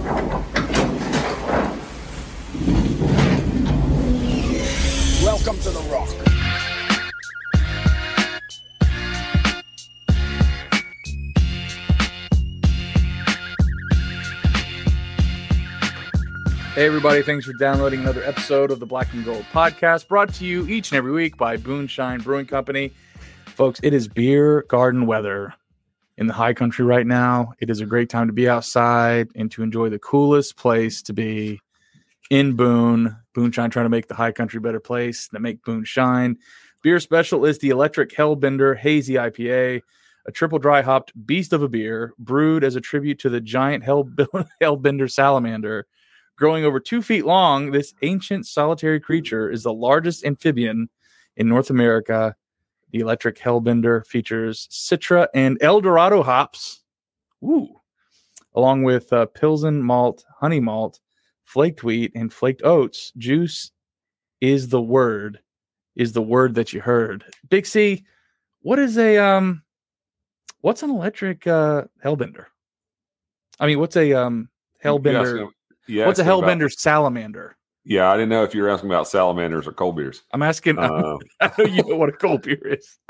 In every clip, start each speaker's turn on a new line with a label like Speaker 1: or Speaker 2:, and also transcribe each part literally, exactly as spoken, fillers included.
Speaker 1: Welcome to the Rock.
Speaker 2: Hey everybody, thanks for downloading another episode of the Black and Gold Podcast, brought to you each and every week by Boonshine Brewing Company. Folks, it is beer garden weather in the high country right now. It is a great time to be outside and to enjoy the coolest place to be in Boone. Boonshine trying to make the high country a better place, to make Boone shine. Beer special is the Electric Hellbender Hazy I P A, a triple dry hopped beast of a beer brewed as a tribute to the giant Hell Hellbender salamander. Growing over two feet long, this ancient solitary creature is the largest amphibian in North America. The Electric Hellbender features Citra and El Dorado hops, ooh, along with uh, Pilsen malt, honey malt, flaked wheat, and flaked oats. Juice is the word, is the word that you heard. Big C, what is a um, what's an Electric uh, Hellbender? I mean, what's a um Hellbender?
Speaker 3: Yeah,
Speaker 2: what's a Hellbender about, salamander?
Speaker 3: Yeah, I didn't know if you were asking about salamanders or cold beers.
Speaker 2: I'm asking. Uh, I know you know what a cold beer is.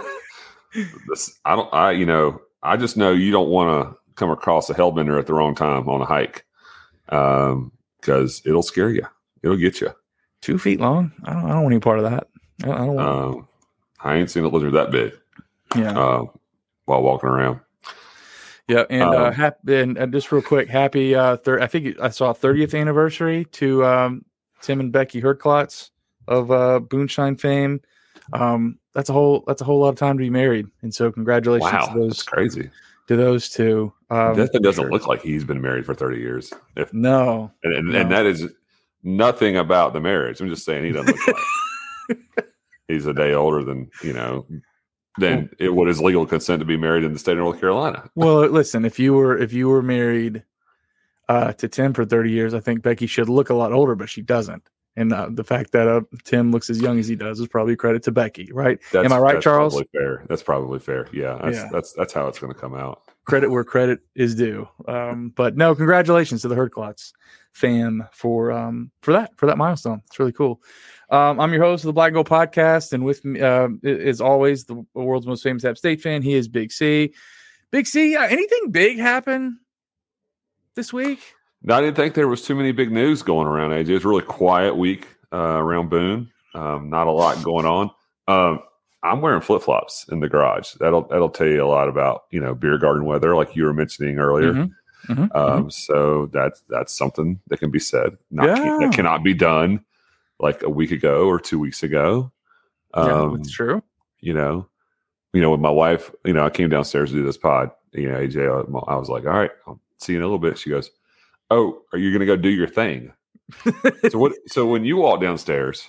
Speaker 3: this, I don't. I you know. I just know you don't want to come across a Hellbender at the wrong time on a hike, um, because it'll scare you. It'll get you.
Speaker 2: Two feet long. I don't. I don't want any part of that. I don't. I, don't want
Speaker 3: um, I ain't seen a lizard that big.
Speaker 2: Yeah.
Speaker 3: Uh, while walking around.
Speaker 2: Yeah, and
Speaker 3: um,
Speaker 2: uh, happy, and, and just real quick, happy. Uh, thir- I think I saw thirtieth anniversary to um, Tim and Becky Herklotz of uh, Boonshine fame. Um, that's a whole. That's a whole lot of time to be married, and so congratulations
Speaker 3: wow,
Speaker 2: to those.
Speaker 3: That's crazy.
Speaker 2: To those two. Um,
Speaker 3: that doesn't sure. look like he's been married for thirty years. If
Speaker 2: no,
Speaker 3: and and,
Speaker 2: no.
Speaker 3: and that is nothing about the marriage. I'm just saying he doesn't look like he's a day older than you know. Then it what is legal consent to be married in the state of North Carolina.
Speaker 2: Well, listen, if you were if you were married uh, to Tim for thirty years, I think Becky should look a lot older, but she doesn't. And uh, the fact that uh, Tim looks as young as he does is probably credit to Becky, right?
Speaker 3: That's,
Speaker 2: Am I right,
Speaker 3: that's
Speaker 2: Charles?
Speaker 3: Probably fair. That's probably fair. Yeah, that's
Speaker 2: yeah.
Speaker 3: that's that's how it's going to come out.
Speaker 2: Credit where credit is due. Um, but no, congratulations to the Herklotz fam for um, for that for that milestone. It's really cool. Um, I'm your host of the Black and Gold Podcast, and with me, uh, as always, the world's most famous App State fan. He is Big C. Big C, uh, anything big happen this week?
Speaker 3: No, I didn't think there was too many big news going around, A J. It's a really quiet week uh, around Boone. Um, not a lot going on. Um, I'm wearing flip-flops in the garage. That'll that'll tell you a lot about, you know, beer garden weather, like you were mentioning earlier. Mm-hmm. Mm-hmm. Um, mm-hmm. So that's that's something that can be said. Not,
Speaker 2: yeah.
Speaker 3: That cannot be done like a week ago or two weeks ago. Um,
Speaker 2: yeah, that's true.
Speaker 3: You know, you know, with my wife, you know, I came downstairs to do this pod. You know, A J, I, I was like, all right, I'll see you in a little bit. She goes, oh, are you going to go do your thing? so what? So when you walk downstairs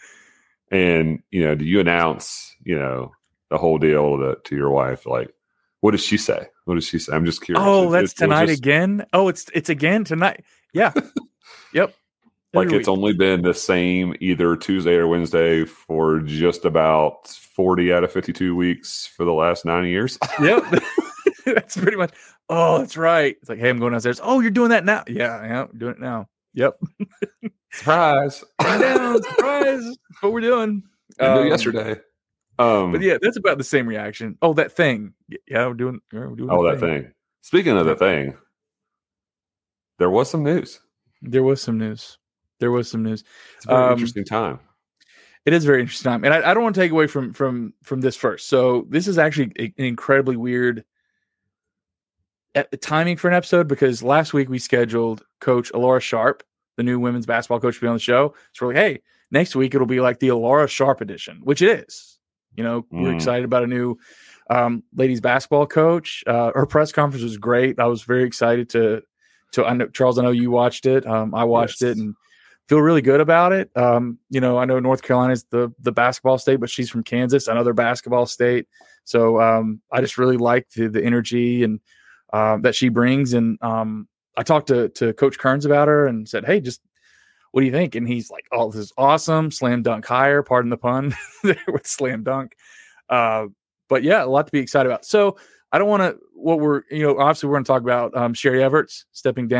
Speaker 3: and, you know, do you announce, you know, the whole deal to, to your wife? Like, what does she say? What does she say? I'm just curious.
Speaker 2: Oh, that's
Speaker 3: it,
Speaker 2: tonight
Speaker 3: just,
Speaker 2: again. Oh, it's, it's again tonight. Yeah. Yep.
Speaker 3: Like
Speaker 2: Every
Speaker 3: it's
Speaker 2: week.
Speaker 3: only been the same either Tuesday or Wednesday for just about forty out of fifty-two weeks for the last nine years.
Speaker 2: Yep. That's pretty much. Oh, that's right. It's like, hey, I'm going downstairs. Oh, you're doing that now. Yeah, yeah, I'm doing it now. Yep.
Speaker 3: Surprise.
Speaker 2: Down, surprise. That's what we're doing.
Speaker 3: I did
Speaker 2: Um,
Speaker 3: yesterday. Um,
Speaker 2: But yeah, that's about the same reaction. Oh, that thing. Yeah, we're doing, yeah, we're doing
Speaker 3: oh, that thing. thing. Speaking of the thing, there was some news.
Speaker 2: There was some news. There was some news.
Speaker 3: It's a very
Speaker 2: um,
Speaker 3: interesting time.
Speaker 2: It is a very interesting time. And I, I don't want to take away from from from this first. So this is actually a, an incredibly weird at the timing for an episode, because last week we scheduled Coach Alora Sharp, the new women's basketball coach, to be on the show. So we're like, hey, next week it'll be like the Alora Sharp edition, which it is. You know, mm. we're excited about a new um, ladies basketball coach. Uh, her press conference was great. I was very excited to to I know, Charles, I know you watched it. Um, I watched yes. it and feel really good about it. Um, you know, I know North Carolina is the the basketball state, but she's from Kansas, another basketball state. So um, I just really like the the energy and uh, that she brings. And um, I talked to to Coach Kearns about her and said, "Hey, just what do you think?" And he's like, "Oh, this is awesome! Slam dunk hire." Pardon the pun there with slam dunk. Uh, but yeah, a lot to be excited about. So I don't want to. What we're you know obviously we're going to talk about um, Sherry Everts stepping down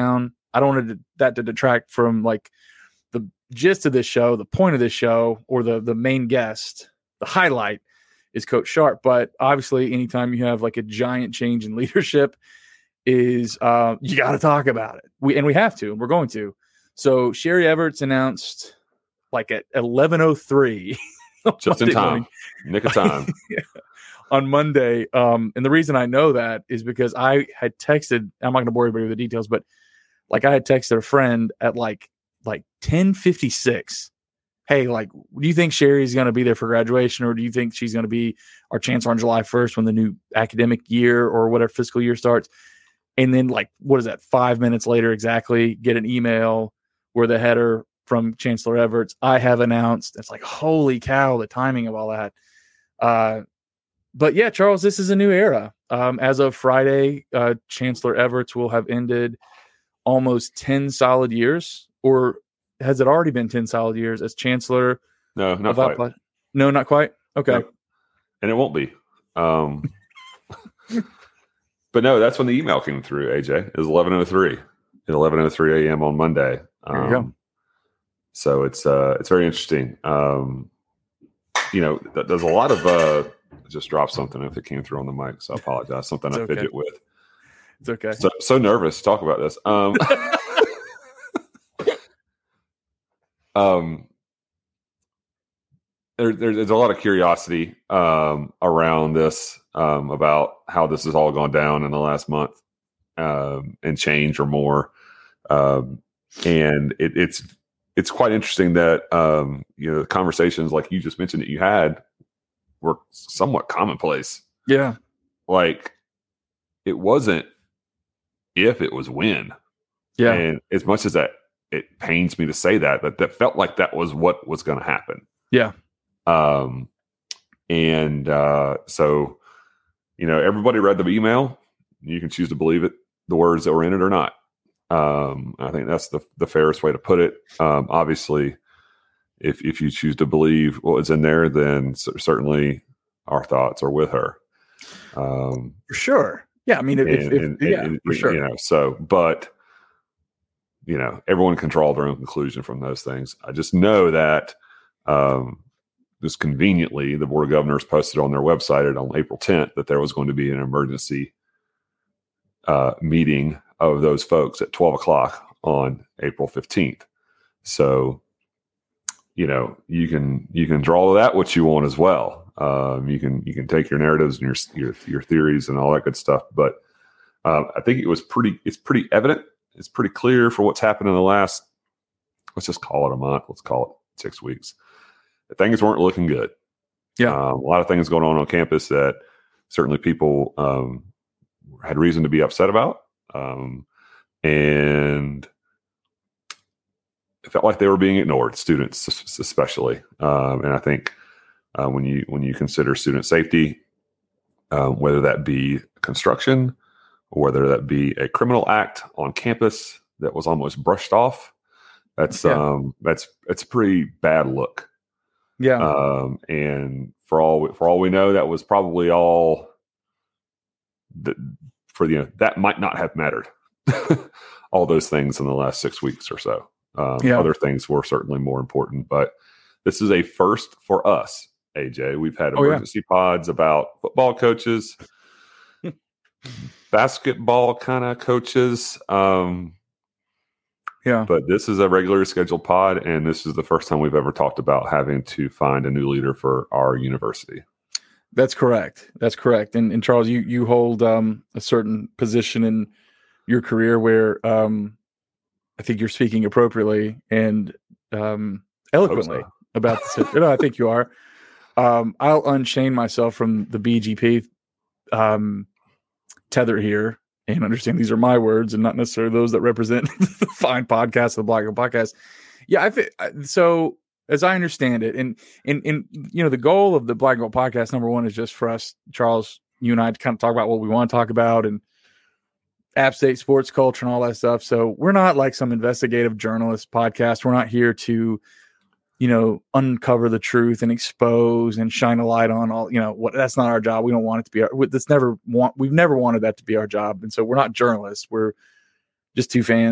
Speaker 2: I don't want to, that to detract from like the gist of this show, the point of this show, or the the main guest. The highlight is Coach Sharp. But obviously, anytime you have like a giant change in leadership, is uh, you got to talk about it. We and we have to. And we're going to. So Sherry Everts announced like at eleven oh three.
Speaker 3: Just in time. Morning. Nick of time.
Speaker 2: Yeah. On Monday. Um, and the reason I know that is because I had texted, I'm not going to bore everybody with the details, but like I had texted a friend at like like ten fifty-six. Hey, like, do you think Sherry's going to be there for graduation, or do you think she's going to be our chancellor on July first when the new academic year or whatever fiscal year starts? And then, like, what is that? Five minutes later, exactly, get an email where the header from Chancellor Everts, I have announced. It's like, holy cow, the timing of all that. Uh, but yeah, Charles, this is a new era. Um, as of Friday, uh, Chancellor Everts will have ended almost ten solid years, or has it already been ten solid years as Chancellor?
Speaker 3: No, not quite.
Speaker 2: Applied? No, not quite. Okay. No.
Speaker 3: And it won't be. Um, but no, that's when the email came through, A J. It was eleven oh three at eleven oh three a.m. on Monday. Um,
Speaker 2: there you go.
Speaker 3: So it's uh, it's very interesting. Um, you know, th- there's a lot of uh, I just dropped something if it came through on the mic, so I apologize. Something
Speaker 2: it's
Speaker 3: I
Speaker 2: okay.
Speaker 3: fidget with.
Speaker 2: It's okay.
Speaker 3: So, so nervous to talk about this. Um, um, there, there, there's a lot of curiosity um, around this um, about how this has all gone down in the last month um, and change or more. Um, and it, it's it's quite interesting that um, you know the conversations like you just mentioned that you had were somewhat commonplace.
Speaker 2: Yeah,
Speaker 3: like it wasn't if, it was when.
Speaker 2: Yeah,
Speaker 3: and as much as that it pains me to say that, that that felt like that was what was going to happen.
Speaker 2: Yeah.
Speaker 3: Um, and uh, so you know everybody read the email. You can choose to believe it, the words that were in it or not. Um, I think that's the the fairest way to put it. Um, obviously, if if you choose to believe what was in there, then c- certainly our thoughts are with her. Um,
Speaker 2: for sure. Yeah, I mean, if,
Speaker 3: and,
Speaker 2: if,
Speaker 3: and,
Speaker 2: yeah,
Speaker 3: and,
Speaker 2: for sure.
Speaker 3: You know, so, but you know, everyone can draw their own conclusion from those things. I just know that um, just conveniently, the Board of Governors posted on their website on April tenth that there was going to be an emergency uh, meeting of those folks at twelve o'clock on April fifteenth. So, you know, you can you can draw that what you want as well. Um, you can you can take your narratives and your your, your theories and all that good stuff. But uh, I think it was pretty. It's pretty evident. It's pretty clear for what's happened in the last. Let's just call it a month. Let's call it six weeks. The things weren't looking good.
Speaker 2: Yeah,
Speaker 3: um, a lot of things going on on campus that certainly people um, had reason to be upset about. Um, and it felt like they were being ignored, students especially. Um, and I think uh, when you when you consider student safety, um, whether that be construction or whether that be a criminal act on campus that was almost brushed off, that's yeah. um, that's it's a pretty bad look.
Speaker 2: Yeah.
Speaker 3: Um, and for all for all we know, that was probably all that for the you know, that might not have mattered. All those things in the last six weeks or so. Um,
Speaker 2: yeah.
Speaker 3: Other things were certainly more important, but this is a first for us, A J. We've had emergency oh, yeah. pods about football coaches, basketball kind of coaches. Um,
Speaker 2: yeah.
Speaker 3: But this is a regularly scheduled pod, and this is the first time we've ever talked about having to find a new leader for our university.
Speaker 2: That's correct. That's correct. And, and Charles, you, you hold um, a certain position in your career where um, I think you're speaking appropriately and um, eloquently so. about this. You know, I think you are. Um, I'll unchain myself from the B G P um, tether here and understand these are my words and not necessarily those that represent the fine podcast, the Black Gold Podcast. Yeah, I think so. As I understand it, and and and you know, the goal of the Black Gold Podcast, number one, is just for us, Charles, you and I, to kind of talk about what we want to talk about and App State sports culture and all that stuff. So we're not like some investigative journalist podcast. We're not here to, you know, uncover the truth and expose and shine a light on all, you know, what that's not our job. We don't want it to be our, that's never want, we've never wanted that to be our job. And so we're not journalists. We're just two fans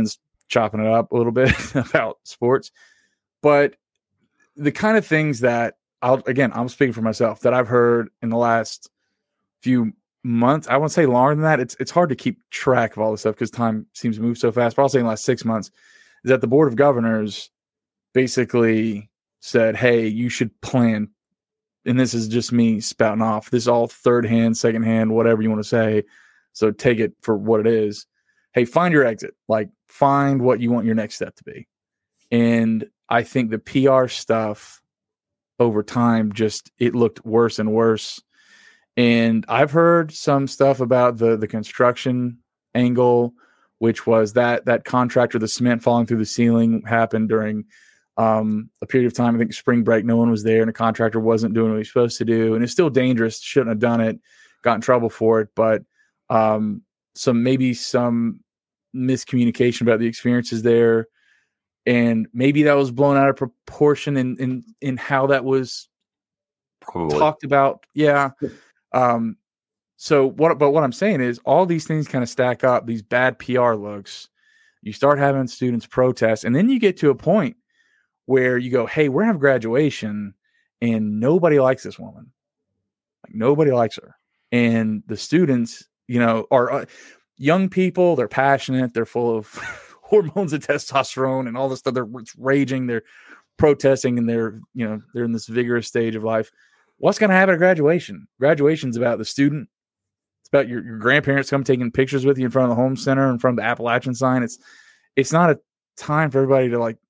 Speaker 2: chopping it up a little bit about sports. But the kind of things that I'll, again, I'm speaking for myself, that I've heard in the last few months, I won't say longer than that. It's it's hard to keep track of all this stuff because time seems to move so fast. But I'll say in the last six months is that the Board of Governors basically said, hey, you should plan. And this is just me spouting off. This is all third hand, second hand, whatever you want to say. So take it for what it is. Hey, find your exit. Like, find what you want your next step to be. And I think the P R stuff over time, just, it looked worse and worse. And I've heard some stuff about the the construction angle, which was that that contractor, the cement falling through the ceiling, happened during um, a period of time. I think spring break, no one was there, and the contractor wasn't doing what he was supposed to do. And it's still dangerous. Shouldn't have done it. Got in trouble for it. But um, some maybe some miscommunication about the experiences there. And maybe that was blown out of proportion in in, in how that was
Speaker 3: Probably.
Speaker 2: talked about. Yeah. Um, so what, but what I'm saying is all these things kind of stack up, these bad P R looks. You start having students protest, and then you get to a point where you go, hey, we're gonna have graduation and nobody likes this woman. Like, nobody likes her. And the students, you know, are uh, young people. They're passionate. They're full of hormones and testosterone and all this stuff. They're it's raging. They're protesting, and they're, you know, they're in this vigorous stage of life. What's going to happen at graduation? Graduation's about the student. It's about your, your grandparents come taking pictures with you in front of the home center, in front of the Appalachian sign. It's it's not a time for everybody to like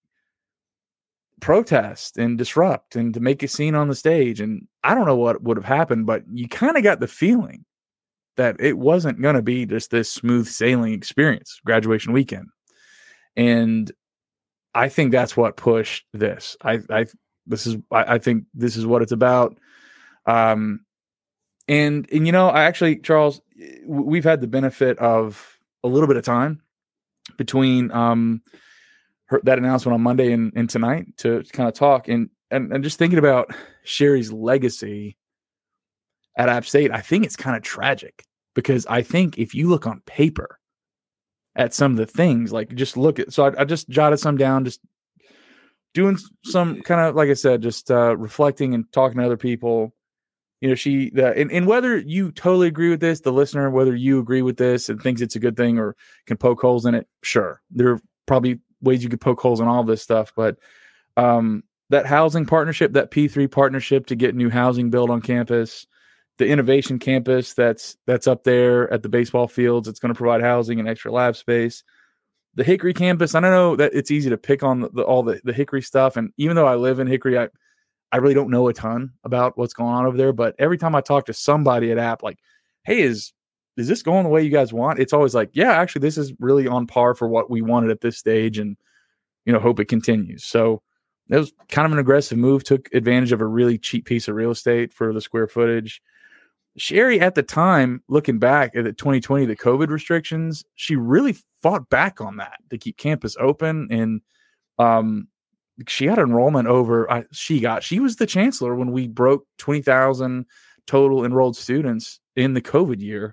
Speaker 2: protest and disrupt and to make a scene on the stage. And I don't know what would have happened, but you kind of got the feeling that it wasn't going to be just this smooth sailing experience, graduation weekend. And I think that's what pushed this. I, I this is I, I think this is what it's about. Um, and, and, you know, I actually, Charles, we've had the benefit of a little bit of time between, um, her, that announcement on Monday and, and tonight to kind of talk and, and, and just thinking about Sherry's legacy at App State. I think it's kind of tragic because I think if you look on paper at some of the things, like just look at, so I, I just jotted some down, just doing some kind of, like I said, just, uh, reflecting and talking to other people. You know, she, the, and, and whether you totally agree with this, the listener, whether you agree with this and thinks it's a good thing or can poke holes in it, sure. There are probably ways you could poke holes in all this stuff, but um, that housing partnership, that P three partnership to get new housing built on campus, the innovation campus that's that's up there at the baseball fields, it's going to provide housing and extra lab space. The Hickory campus, I don't know that it's easy to pick on the, the, all the, the Hickory stuff, and even though I live in Hickory, I I really don't know a ton about what's going on over there, but every time I talk to somebody at App, like, hey, is, is this going the way you guys want? It's always like, yeah, actually this is really on par for what we wanted at this stage, and, you know, hope it continues. So it was kind of an aggressive move, took advantage of a really cheap piece of real estate for the square footage. Sherry at the time, looking back at the twenty twenty, the COVID restrictions, she really fought back on that to keep campus open. And, um, she had enrollment over, I, she got, she was the chancellor when we broke twenty thousand total enrolled students in the COVID year.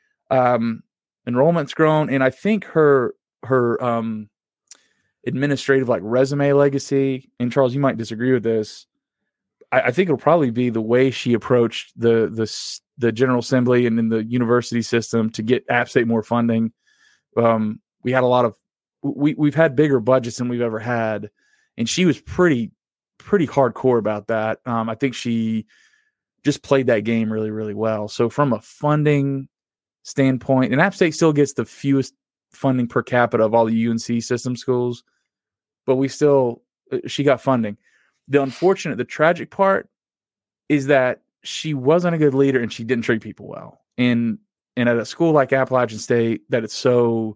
Speaker 2: Um, enrollment's grown. And I think her, her, um, administrative, like resume legacy, and Charles, you might disagree with this. I, I think it'll probably be the way she approached the, the, the General Assembly and in the university system to get App State more funding. Um, we had a lot of, we, we've had bigger budgets than we've ever had. And she was pretty, pretty hardcore about that. Um, I think she just played that game really, really well. So from a funding standpoint, and App State still gets the fewest funding per capita of all the U N C system schools, but we still, she got funding. The unfortunate, the tragic part is that she wasn't a good leader and she didn't treat people well. And, and at a school like Appalachian State, that it's so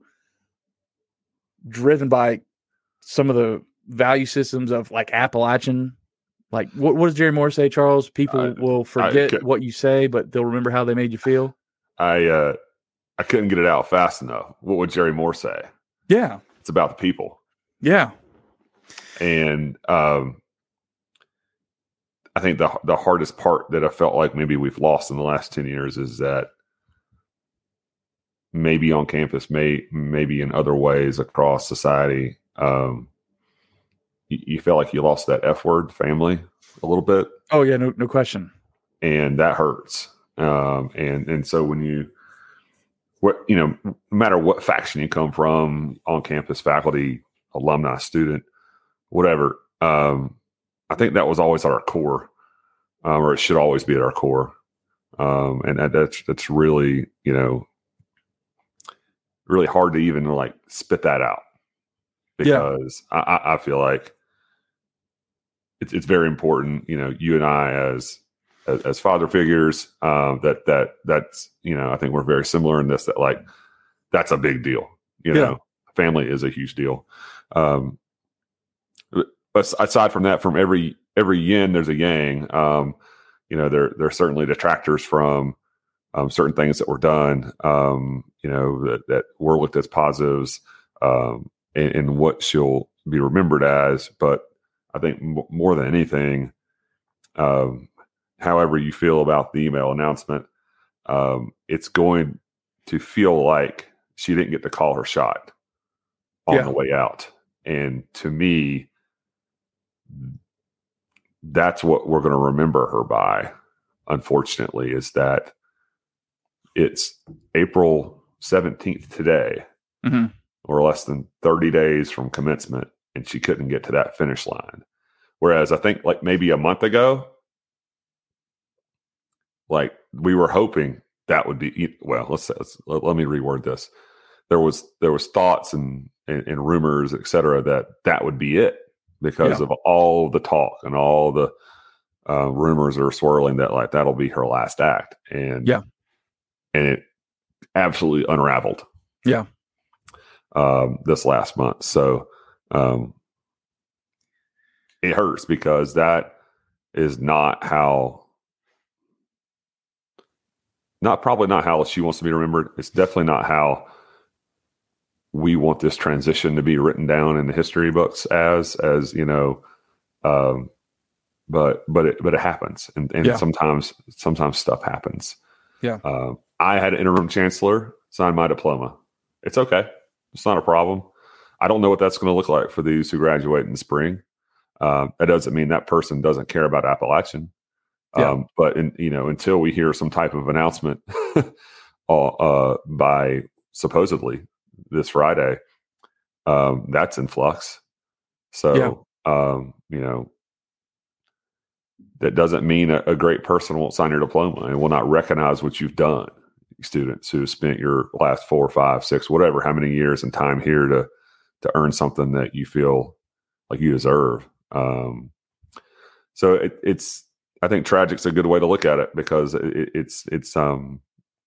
Speaker 2: driven by some of the value systems of like Appalachian, like what, what does Jerry Moore say, Charles? People I, will forget I, what you say, but they'll remember how they made you feel.
Speaker 3: I, uh, I couldn't get it out fast enough. What would Jerry Moore say?
Speaker 2: Yeah.
Speaker 3: It's about the people.
Speaker 2: Yeah.
Speaker 3: And, um, I think the, the hardest part that I felt like maybe we've lost in the last ten years is that maybe on campus, may maybe in other ways across society, um, you, you feel like you lost that F word, family, a little bit.
Speaker 2: Oh yeah, no, no question.
Speaker 3: And that hurts. Um, and and so when you, what you know, no matter what faction you come from, on campus, faculty, alumni, student, whatever, um, I think that was always at our core, um, or it should always be at our core. Um, and that, that's that's really, you know, really hard to even like spit that out, because yeah. I, I feel like it's it's very important. You know, you and I as as, as father figures, um, that that that's you know, I think we're very similar in this. That like that's a big deal. You know, yeah. Family is a huge deal. Um, but aside from that, from every every yin, there's a yang. Um, you know, there there are certainly detractors from um, certain things that were done. Um, you know, that that were looked as positives, um, and, and what she'll be remembered as. But I think m- more than anything, um, however you feel about the email announcement, um, it's going to feel like she didn't get to call her shot on yeah. the way out. And to me, that's what we're going to remember her by, unfortunately, is that it's April seventeenth today, mm-hmm. or less than thirty days from commencement, and she couldn't get to that finish line. Whereas I think like maybe a month ago, like we were hoping that would be, well, let's, let's let, let me reword this. There was, there was thoughts and, and, and rumors, et cetera, that that would be it, because yeah. of all the talk and all the uh, rumors are swirling that like, that'll be her last act. And
Speaker 2: yeah.
Speaker 3: And it absolutely unraveled.
Speaker 2: Yeah.
Speaker 3: Um, this last month. So um, it hurts, because that is not how, not probably not how she wants to be remembered. It's definitely not how we want this transition to be written down in the history books as, as, you know, um, but, but it, but it happens. And, and yeah. sometimes, sometimes stuff happens.
Speaker 2: Yeah.
Speaker 3: Um, I had an interim chancellor sign my diploma. It's okay. It's not a problem. I don't know what that's going to look like for these who graduate in the spring. Um, that doesn't mean that person doesn't care about Appalachian.
Speaker 2: Yeah.
Speaker 3: Um, but in, you know, until we hear some type of announcement uh, by supposedly this Friday, um, that's in flux. So, yeah. um, you know, that doesn't mean a, a great person won't sign your diploma and will not recognize what you've done. Students who spent your last four, five, six, whatever, how many years and time here to to earn something that you feel like you deserve. Um, so it, it's, I think tragic's a good way to look at it, because it, it's it's um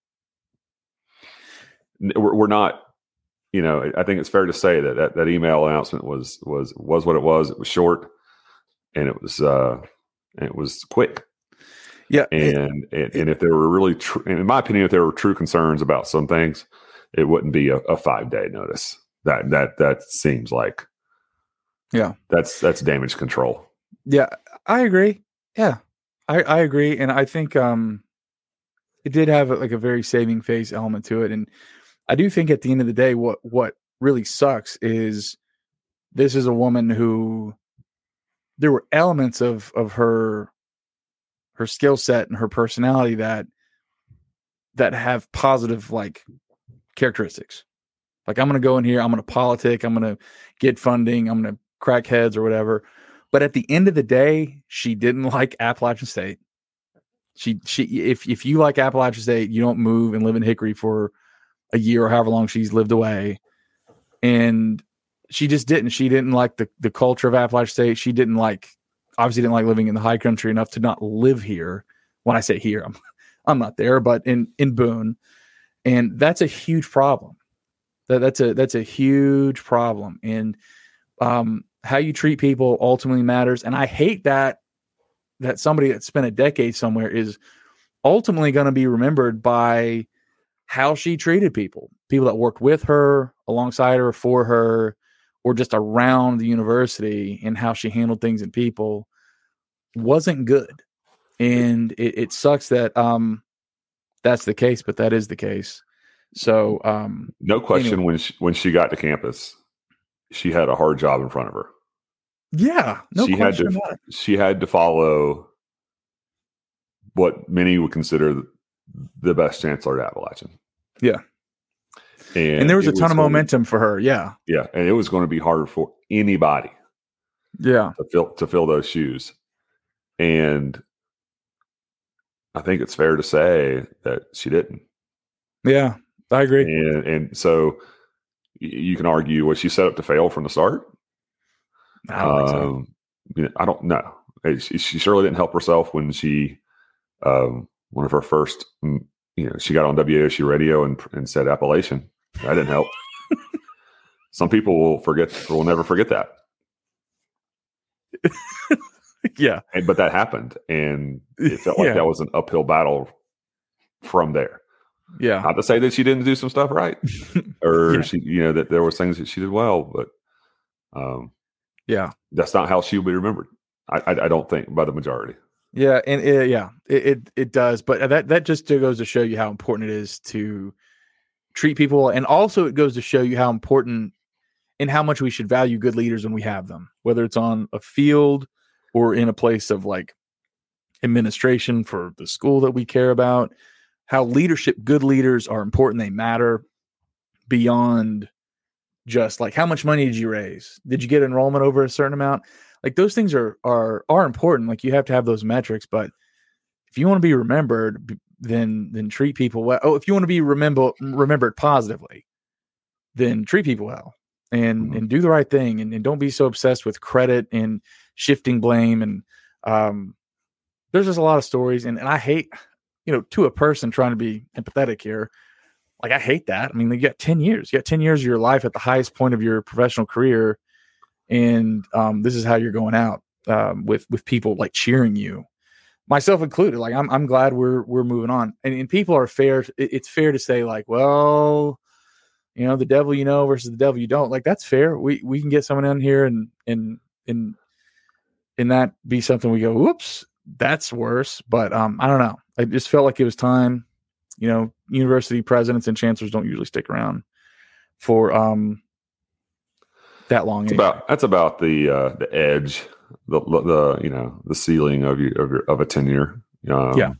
Speaker 3: we're, we're not, you know, I think it's fair to say that, that that email announcement was was was what it was. It was short, and it was uh, and it was quick.
Speaker 2: Yeah,
Speaker 3: and it, and if there were really, tr- in my opinion, if there were true concerns about some things, it wouldn't be a, a five day notice. That that that seems like,
Speaker 2: yeah,
Speaker 3: that's that's damage control.
Speaker 2: Yeah, I agree. Yeah, I, I agree, and I think um, it did have like a very saving face element to it, and I do think at the end of the day, what what really sucks is this is a woman who there were elements of of her. her skill set and her personality that that have positive like characteristics. Like, I'm going to go in here, I'm going to politic, I'm going to get funding, I'm going to crack heads or whatever. But at the end of the day, she didn't like Appalachian State. She she if if you like Appalachian State, you don't move and live in Hickory for a year or however long she's lived away. And she just didn't. She didn't like the the culture of Appalachian State. She didn't like obviously didn't like living in the high country enough to not live here. When I say here, I'm I'm not there, but in, in Boone. And that's a huge problem. That that's a that's a huge problem. And um, how you treat people ultimately matters. And I hate that that somebody that spent a decade somewhere is ultimately going to be remembered by how she treated people, people that worked with her, alongside her, for her, or just around the university, and how she handled things and people wasn't good. And it, it sucks that um, that's the case, but that is the case. So, um,
Speaker 3: no question,
Speaker 2: anyway.
Speaker 3: when she, when she got to campus, she had a hard job in front of her.
Speaker 2: Yeah, no
Speaker 3: she
Speaker 2: question
Speaker 3: had to,
Speaker 2: about it.
Speaker 3: She had to follow what many would consider the best chancellor at Appalachian.
Speaker 2: Yeah.
Speaker 3: And,
Speaker 2: and there was a ton of momentum
Speaker 3: to,
Speaker 2: for her. Yeah.
Speaker 3: Yeah. And it was going to be harder for anybody.
Speaker 2: Yeah.
Speaker 3: To fill, to fill those shoes. And I think it's fair to say that she didn't.
Speaker 2: Yeah, I agree.
Speaker 3: And, and so you can argue, was she set up to fail from the start?
Speaker 2: I don't think
Speaker 3: um, so. I don't know. She, she surely didn't help herself when she, um, one of her first, you know, she got on W A S U radio and, and said Appalachian. That didn't help. Some people will forget, will never forget that.
Speaker 2: Yeah.
Speaker 3: And, but that happened. And it felt like
Speaker 2: yeah.
Speaker 3: that was an uphill battle from there.
Speaker 2: Yeah.
Speaker 3: Not to say that she didn't do some stuff right or
Speaker 2: yeah.
Speaker 3: she, you know, that there was things that she did well, but, um,
Speaker 2: yeah,
Speaker 3: that's not how she will be remembered. I, I, I don't think by the majority.
Speaker 2: Yeah. And it, yeah, it, it, it does. But that, that just goes to show you how important it is to treat people. And also it goes to show you how important and how much we should value good leaders when we have them, whether it's on a field or in a place of like administration for the school that we care about. How leadership, good leaders are important. They matter beyond just like how much money did you raise? Did you get enrollment over a certain amount? Like those things are are are important. Like you have to have those metrics. But if you want to be remembered, then then treat people well. Oh, if you want to be remember remembered positively, then treat people well and
Speaker 3: Mm-hmm.
Speaker 2: and do the right thing and, and don't be so obsessed with credit and shifting blame. And um, there's just a lot of stories, and, and I hate. You know, to a person trying to be empathetic here, like I hate that. I mean, you got ten years, you got ten years of your life at the highest point of your professional career. And um, this is how you're going out um, with, with people like cheering you, myself included. Like, I'm, I'm glad we're, we're moving on. And, and people are fair. It, it's fair to say like, well, you know, the devil, you know, versus the devil, you don't. Like, that's fair. We, we can get someone in here and, and, and, and that be something we go, whoops, that's worse. But um, I don't know. I just felt like it was time. You know, university presidents and chancellors don't usually stick around for um that long.
Speaker 3: That's
Speaker 2: anyway.
Speaker 3: about that's about the uh, the edge, the the you know the ceiling of you of, your, of a tenure. Um,
Speaker 2: yeah.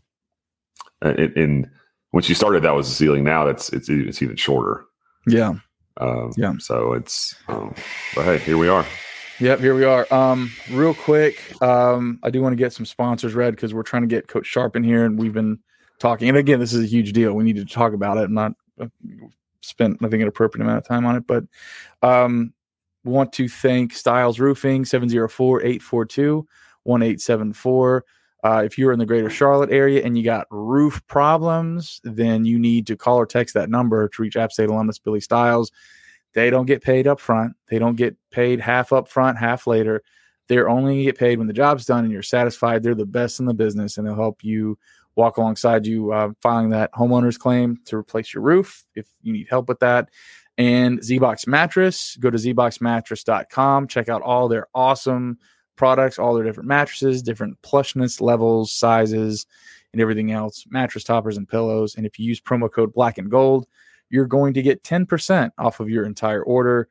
Speaker 3: And, and when she started, that was the ceiling. Now it's it's it's even shorter.
Speaker 2: Yeah.
Speaker 3: Um,
Speaker 2: yeah.
Speaker 3: So it's, um, but hey, here we are.
Speaker 2: Yep, here we are. Um, real quick, um, I do want to get some sponsors read because we're trying to get Coach Sharp in here, and we've been talking. And again, this is a huge deal. We need to talk about it. I'm not uh, spent, I think, an appropriate amount of time on it, but um, we want to thank Styles Roofing, seven oh four, eight four two, one eight seven four. Uh, if you're in the greater Charlotte area and you got roof problems, then you need to call or text that number to reach App State alumnus Billy Styles. They don't get paid up front. They don't get paid half up front, half later. They're only get paid when the job's done and you're satisfied. They're the best in the business, and they'll help you walk alongside you uh, filing that homeowner's claim to replace your roof if you need help with that. And Z-Box Mattress, go to z box mattress dot com. Check out all their awesome products, all their different mattresses, different plushness levels, sizes, and everything else, mattress toppers and pillows. And if you use promo code Black and Gold, you're going to get ten percent off of your entire order.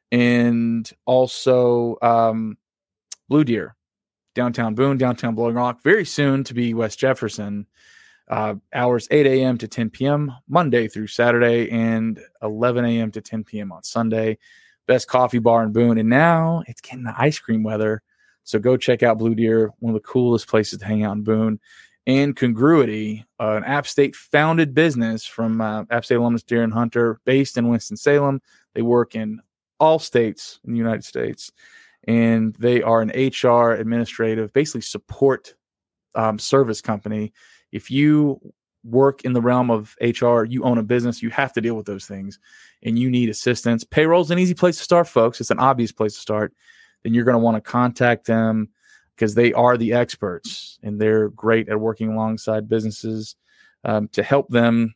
Speaker 2: And also um, Blue Deer, downtown Boone, downtown Blowing Rock, very soon to be West Jefferson. Uh, hours eight a.m. to ten p.m. Monday through Saturday, and eleven a.m. to ten p.m. on Sunday. Best coffee bar in Boone. And now it's getting the ice cream weather. So go check out Blue Deer, one of the coolest places to hang out in Boone. And Congruity, uh, an App State founded business from uh, App State alumnus Darren Hunter, based in Winston-Salem. They work in all states in the United States, and they are an H R administrative, basically support um, service company. If you work in the realm of H R, you own a business, you have to deal with those things, and you need assistance. Payroll's an easy place to start, folks. It's an obvious place to start. Then you're going to want to contact them, because they are the experts and they're great at working alongside businesses um, to help them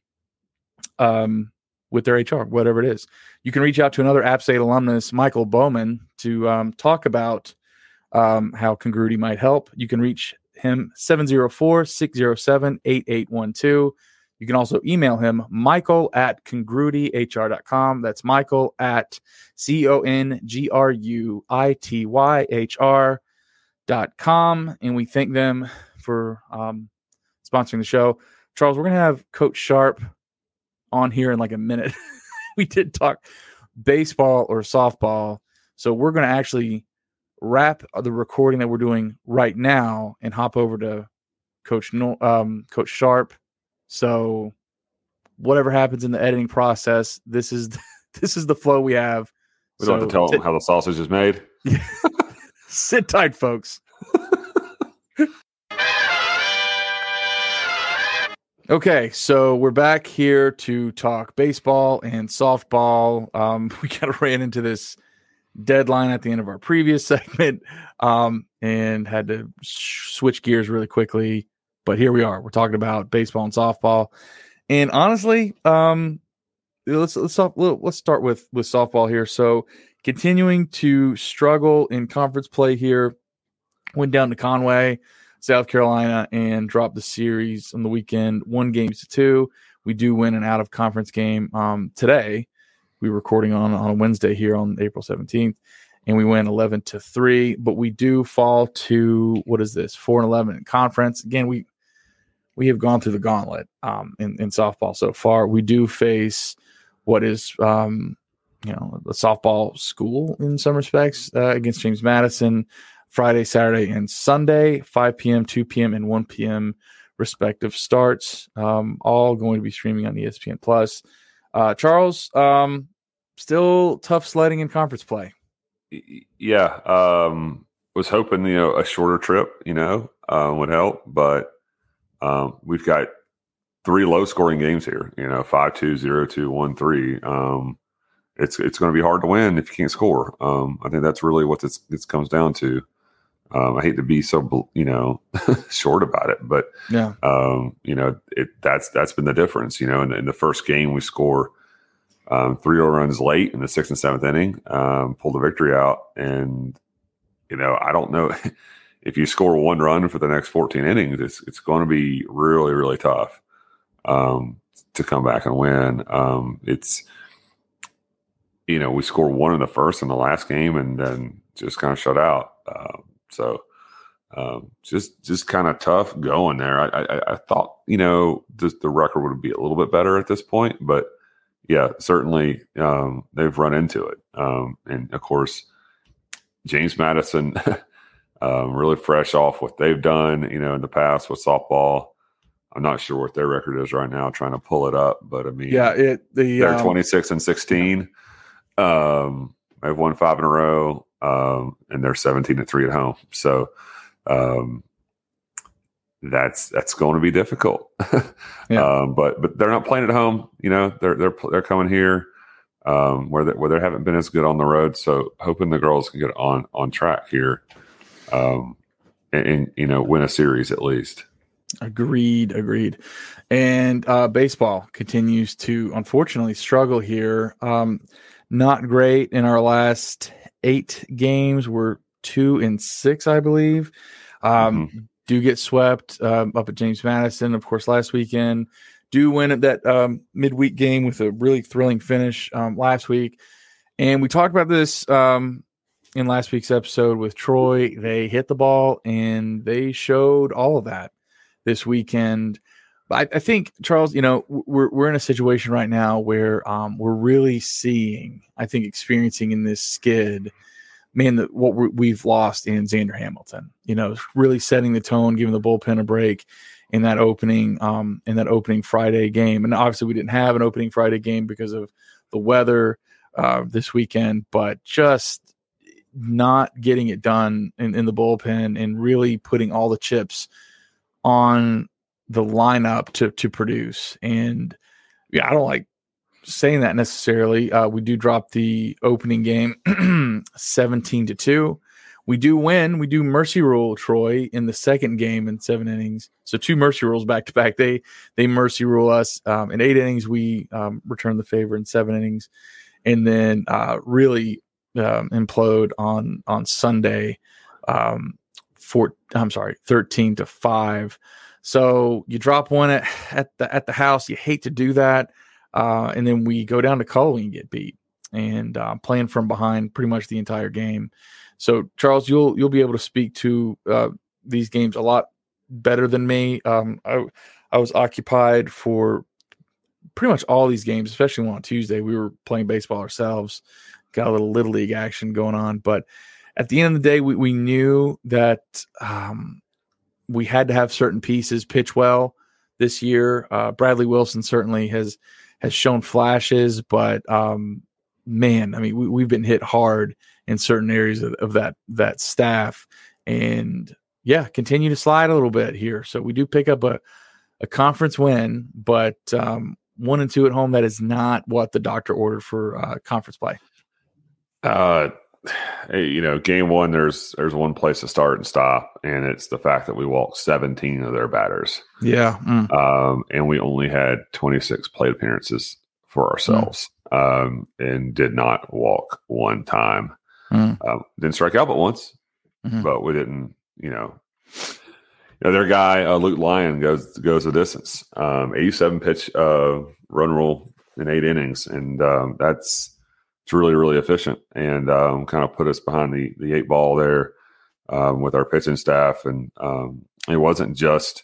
Speaker 2: um, with their H R, whatever it is. You can reach out to another App State alumnus, Michael Bowman, to um, talk about um, how Congruity might help. You can reach him seven oh four, six oh seven, eight eight one two. You can also email him, Michael at congruity h r dot com. That's Michael at C O N G R U I T Y H R dot com. And we thank them for um, sponsoring the show. Charles, we're going to have Coach Sharp on here in like a minute. We did talk baseball or softball. So we're going to actually wrap the recording that we're doing right now and hop over to Coach no, um, Coach Sharp. So whatever happens in the editing process, this is this is the flow we have.
Speaker 3: We
Speaker 2: so
Speaker 3: don't have to tell
Speaker 2: sit,
Speaker 3: them how the sausage is made.
Speaker 2: Sit tight, folks. Okay, so we're back here to talk baseball and softball. Um, we kind of ran into this deadline at the end of our previous segment um, and had to sh- switch gears really quickly. But here we are. We're talking about baseball and softball. And honestly, um, let's let's let's start with with softball here. So continuing to struggle in conference play here. Went down to Conway, South Carolina, and dropped the series on the weekend, one games to two. We do win an out-of-conference game um, today. We were recording on, on a Wednesday here on April seventeenth, and we win eleven to three. But we do fall to, what is this, four and eleven in conference. Again, we we have gone through the gauntlet um, in, in softball so far. We do face what is, um, you know, a softball school in some respects uh, against James Madison. Friday, Saturday, and Sunday, five p.m., two p.m., and one p.m. respective starts, um, all going to be streaming on E S P N Plus. Uh, Charles, um, still tough sledding in conference play.
Speaker 3: Yeah, um, was hoping you know a shorter trip, you know, uh, would help, but um, we've got three low-scoring games here. You know, five two, zero two, one three. Um, it's it's going to be hard to win if you can't score. Um, I think that's really what this this comes down to. Um, I hate to be so, you know, short about it, but
Speaker 2: yeah,
Speaker 3: um, you know, it, that's that's been the difference. You know, in, in the first game, we score um, three runs late in the sixth and seventh inning, um, pull the victory out, and you know, I don't know if you score one run for the next fourteen innings, it's it's going to be really really tough um, to come back and win. Um, it's you know, we score one in the first in the last game, and then just kind of shut out. Um, So um, just just kind of tough going there. I, I, I thought, you know, just the record would be a little bit better at this point. But, yeah, certainly um, they've run into it. Um, and, of course, James Madison um, really fresh off what they've done, you know, in the past with softball. I'm not sure what their record is right now, trying to pull it up. But, I mean,
Speaker 2: yeah, it the
Speaker 3: they're
Speaker 2: um,
Speaker 3: twenty-six and sixteen. Um, they've won five in a row. Um, and they're seventeen and three at home. So um, that's that's going to be difficult.
Speaker 2: yeah.
Speaker 3: um, but but they're not playing at home. You know, they're they're they're coming here um, where they, where they haven't been as good on the road. So hoping the girls can get on on track here, um, and, and you know win a series at least.
Speaker 2: Agreed, agreed. And uh, baseball continues to unfortunately struggle here. Um, not great in our last eight games. We're two and six, I believe. Um, mm-hmm. Do get swept um, up at James Madison, of course, last weekend. Do win at that um, midweek game with a really thrilling finish um, last week. And we talked about this um, in last week's episode with Troy. They hit the ball, and they showed all of that this weekend. I, I think, Charles, you know, we're we're in a situation right now where um, we're really seeing, I think, experiencing in this skid, man, the, what we're, we've lost in Xander Hamilton. You know, really setting the tone, giving the bullpen a break in that opening, um, in that opening Friday game. And obviously, we didn't have an opening Friday game because of the weather uh, this weekend, but just not getting it done in, in the bullpen and really putting all the chips on the lineup to to produce. And yeah, I don't like saying that necessarily. Uh, we do drop the opening game seventeen to two. We do win. We do mercy rule Troy in the second game in seven innings. So two mercy rules back to back. They they mercy rule us um, in eight innings. We um, return the favor in seven innings, and then uh, really um, implode on on Sunday. Um, four. I'm sorry, thirteen to five. So you drop one at, at the at the house. You hate to do that, uh, and then we go down to Cully and get beat, and uh, playing from behind pretty much the entire game. So Charles, you'll you'll be able to speak to uh, these games a lot better than me. Um, I I was occupied for pretty much all these games, especially on Tuesday. We were playing baseball ourselves, got a little little league action going on, but at the end of the day, we we knew that. Um, We had to have certain pieces pitch well this year. Uh, Bradley Wilson certainly has has shown flashes, but um, man, I mean, we, we've been hit hard in certain areas of, of that that staff, and yeah, continue to slide a little bit here. So we do pick up a a conference win, but um, one and two at home. That is not what the doctor ordered for uh, conference play.
Speaker 3: Uh, you know, game one, there's there's one place to start and stop, and it's the fact that we walked seventeen of their batters.
Speaker 2: Yeah. Mm.
Speaker 3: Um, and we only had twenty-six plate appearances for ourselves, mm. um, and did not walk one time. Mm. Um, didn't strike out but once, mm-hmm. but we didn't, you know, you know their guy, uh, Luke Lyon, goes goes the distance. Um, eighty-seven pitch uh, run rule in eight innings, and um, that's it's really, really efficient, and um, kind of put us behind the the eight ball there um, with our pitching staff. And um, it wasn't just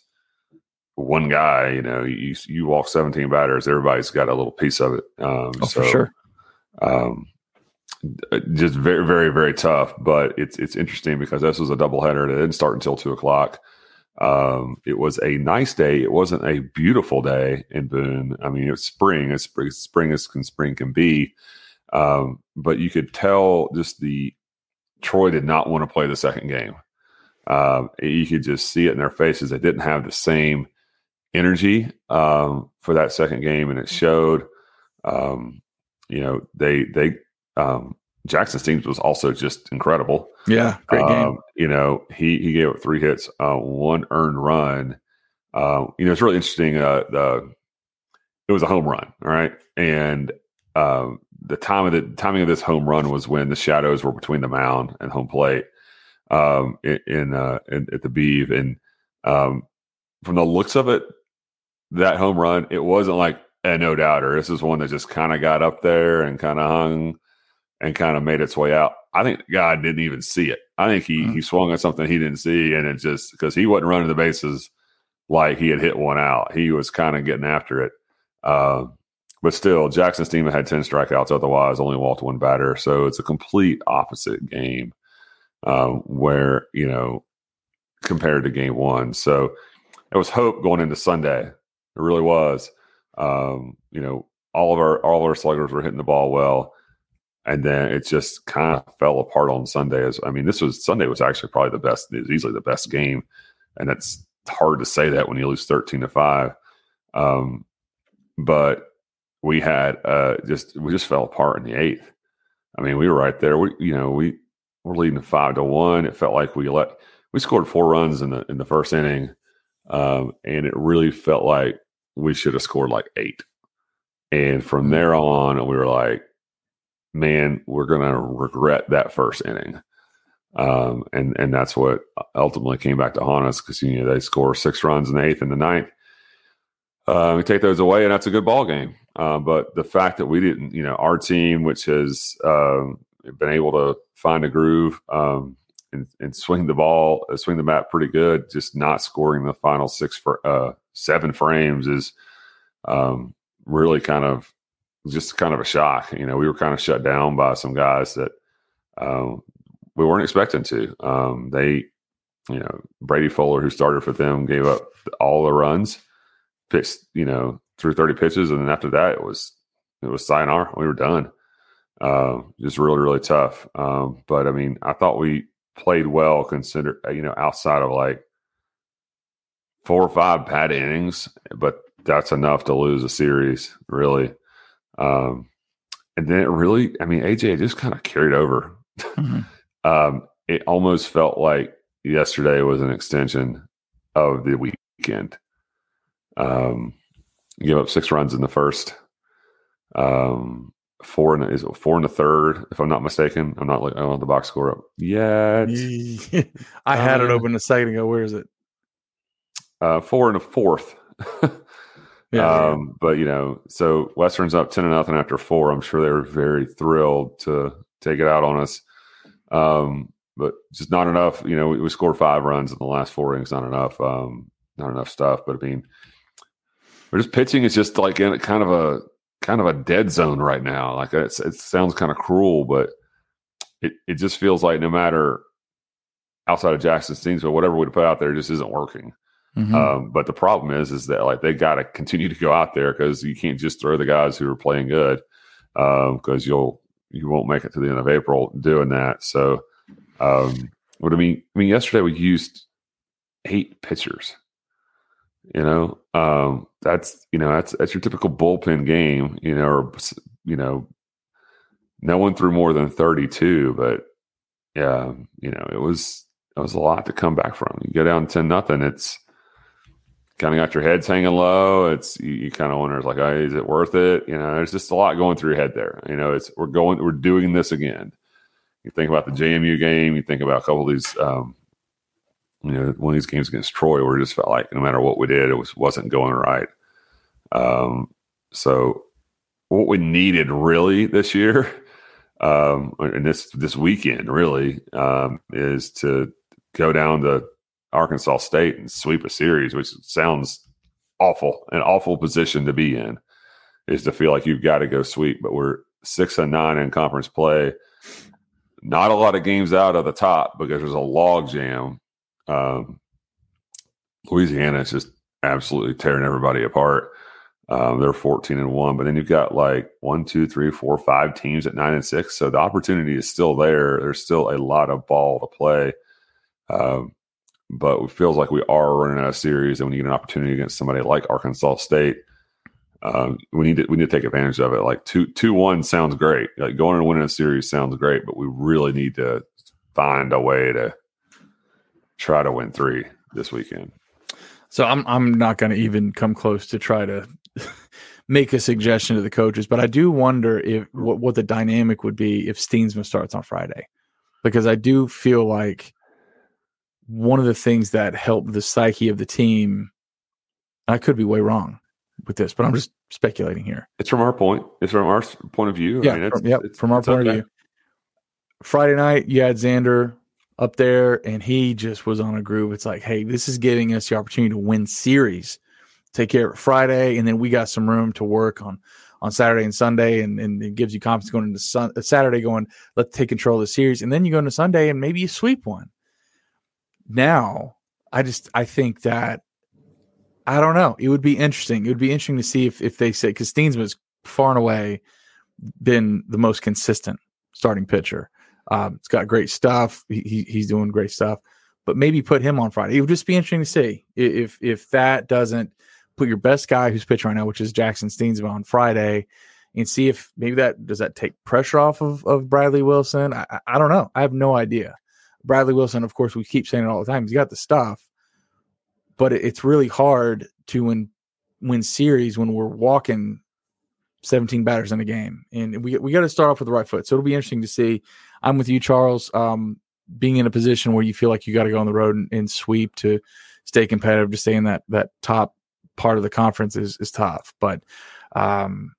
Speaker 3: one guy. You know, you you walk seventeen batters, everybody's got a little piece of it. Um,
Speaker 2: oh,
Speaker 3: so,
Speaker 2: for sure.
Speaker 3: Um, just very, very, very tough. But it's it's interesting because this was a doubleheader that didn't start until two o'clock. Um, it was a nice day. It wasn't a beautiful day in Boone. I mean, it's spring. It's spring, spring as can spring can be. Um, but you could tell just the Troy did not want to play the second game. Um, you could just see it in their faces. They didn't have the same energy um, for that second game, and it showed. Um, you know, they they um, Jackson's team was also just incredible.
Speaker 2: Yeah, great game.
Speaker 3: Um, you know, he he gave up three hits, uh, one earned run. Uh, you know, it's really interesting. Uh, the it was a home run, all right, and um, the time of the timing of this home run was when the shadows were between the mound and home plate um, in, in, uh, in at the Beeve. And um, from the looks of it, that home run, it wasn't like a no doubter. This is one that just kind of got up there and kind of hung and kind of made its way out. I think the guy didn't even see it. I think he mm-hmm. he swung at something he didn't see, and it just because he wasn't running the bases like he had hit one out. He was kind of getting after it. Uh, But still, Jackson's team had ten strikeouts, otherwise only walked one batter. So it's a complete opposite game um, where, you know, compared to game one. So there was hope going into Sunday. It really was. Um, you know, all of our all of our sluggers were hitting the ball well. And then it just kind of fell apart on Sunday. As I mean, this was Sunday was actually probably the best, it was easily the best game. And it's hard to say that when you lose thirteen to five. Um, but we had uh, just we just fell apart in the eighth. I mean, we were right there. We you know we were leading five to one. It felt like we let we scored four runs in the in the first inning, um, and it really felt like we should have scored like eight. And from there on, we were like, man, we're gonna regret that first inning. Um, and and that's what ultimately came back to haunt us because you know they score six runs in the eighth and the ninth. Uh, we take those away, and that's a good ball game. Uh, but the fact that we didn't, you know, our team, which has um, been able to find a groove um, and, and swing the ball, uh, swing the bat pretty good, just not scoring the final six for uh, seven frames is um, really kind of just kind of a shock. You know, we were kind of shut down by some guys that um, we weren't expecting to. Um, they, you know, Brady Fuller, who started for them, gave up all the runs, pitched, you know, through thirty pitches, and then after that, it was it was sayonara. We were done. Uh, just really, really tough. Um, but I mean, I thought we played well, considered you know, outside of like four or five bad innings, but that's enough to lose a series, really. Um, and then it really, I mean, A J just kind of carried over. Mm-hmm. um, it almost felt like yesterday was an extension of the weekend. Um, Give up six runs in the first, um, four in the, is it four in the third, if I'm not mistaken. I'm not like I don't have the box score up yet.
Speaker 2: I had um, it open a second ago. Where is it?
Speaker 3: uh, four and a fourth.
Speaker 2: yeah,
Speaker 3: um, yeah. But, you know, so Western's up ten to nothing after four. I'm sure they were very thrilled to take it out on us. Um, but just not enough. You know, we, we scored five runs in the last four innings. Not enough. Um, not enough stuff. But I mean, we're just pitching is just like in a kind of a kind of a dead zone right now. Like it's, it sounds kind of cruel, but it, it just feels like no matter outside of Jackson Steens, but whatever we put out there just isn't working. Mm-hmm. Um, but the problem is, is that like they got to continue to go out there because you can't just throw the guys who are playing good because um, you'll you won't make it to the end of April doing that. So, um, what I mean, I mean, yesterday we used eight pitchers. You know, um, that's you know that's that's your typical bullpen game. You know, or you know, no one threw more than thirty-two, but yeah, you know, it was it was a lot to come back from. You go down ten nothing, it's kind of got your heads hanging low. It's you, you kind of wonder, like, oh, is it worth it? You know, there's just a lot going through your head there. You know, it's we're going, we're doing this again. You think about the J M U game. You think about a couple of these. Um, You know, one of these games against Troy, where it just felt like no matter what we did, it was wasn't going right. Um, so, what we needed really this year, um, and this this weekend really, um, is to go down to Arkansas State and sweep a series, which sounds awful, an awful position to be in, is to feel like you've got to go sweep. But we're six and nine in conference play. Not a lot of games out of the top because there's a log jam. Um, Louisiana is just absolutely tearing everybody apart. Um, they're fourteen and one, but then you've got like one, two, three, four, five teams at nine and six. So the opportunity is still there. There's still a lot of ball to play. Um, but it feels like we are running out of series, and when you get an opportunity against somebody like Arkansas State, um, we need to we need to take advantage of it. Like two two one sounds great. Like going and winning a series sounds great, but we really need to find a way to try to win three this weekend.
Speaker 2: So I'm I'm not going to even come close to try to make a suggestion to the coaches, but I do wonder if what, what the dynamic would be if Steensma starts on Friday, because I do feel like one of the things that helped the psyche of the team. I could be way wrong with this, but I'm just speculating here.
Speaker 3: It's from our point. It's from our point of view.
Speaker 2: Yeah,
Speaker 3: I mean, it's,
Speaker 2: from, yep,
Speaker 3: it's,
Speaker 2: from our
Speaker 3: it's
Speaker 2: point
Speaker 3: okay.
Speaker 2: of view. Friday night, you had Xander up there, and he just was on a groove. It's like, hey, this is giving us the opportunity to win series. Take care of it Friday, and then we got some room to work on on Saturday and Sunday, and, and it gives you confidence going into sun, Saturday going, let's take control of the series. And then you go into Sunday, and maybe you sweep one. Now, I just I think that, I don't know. It would be interesting. It would be interesting to see if, if they say, because Steensma's far and away been the most consistent starting pitcher. Um, it's got great stuff. He, he, he's doing great stuff, but maybe put him on Friday. It would just be interesting to see if if that doesn't put your best guy who's pitching right now, which is Jackson Steensma, on Friday, and see if maybe that does that take pressure off of, of Bradley Wilson. I, I don't know. I have no idea. Bradley Wilson, of course, we keep saying it all the time. He's got the stuff, but it, it's really hard to win win series when we're walking seventeen batters in a game, and we we got to start off with the right foot. So it'll be interesting to see. I'm with you, Charles. Um, being in a position where you feel like you got to go on the road and, and sweep to stay competitive, to stay in that that top part of the conference is is tough. But um,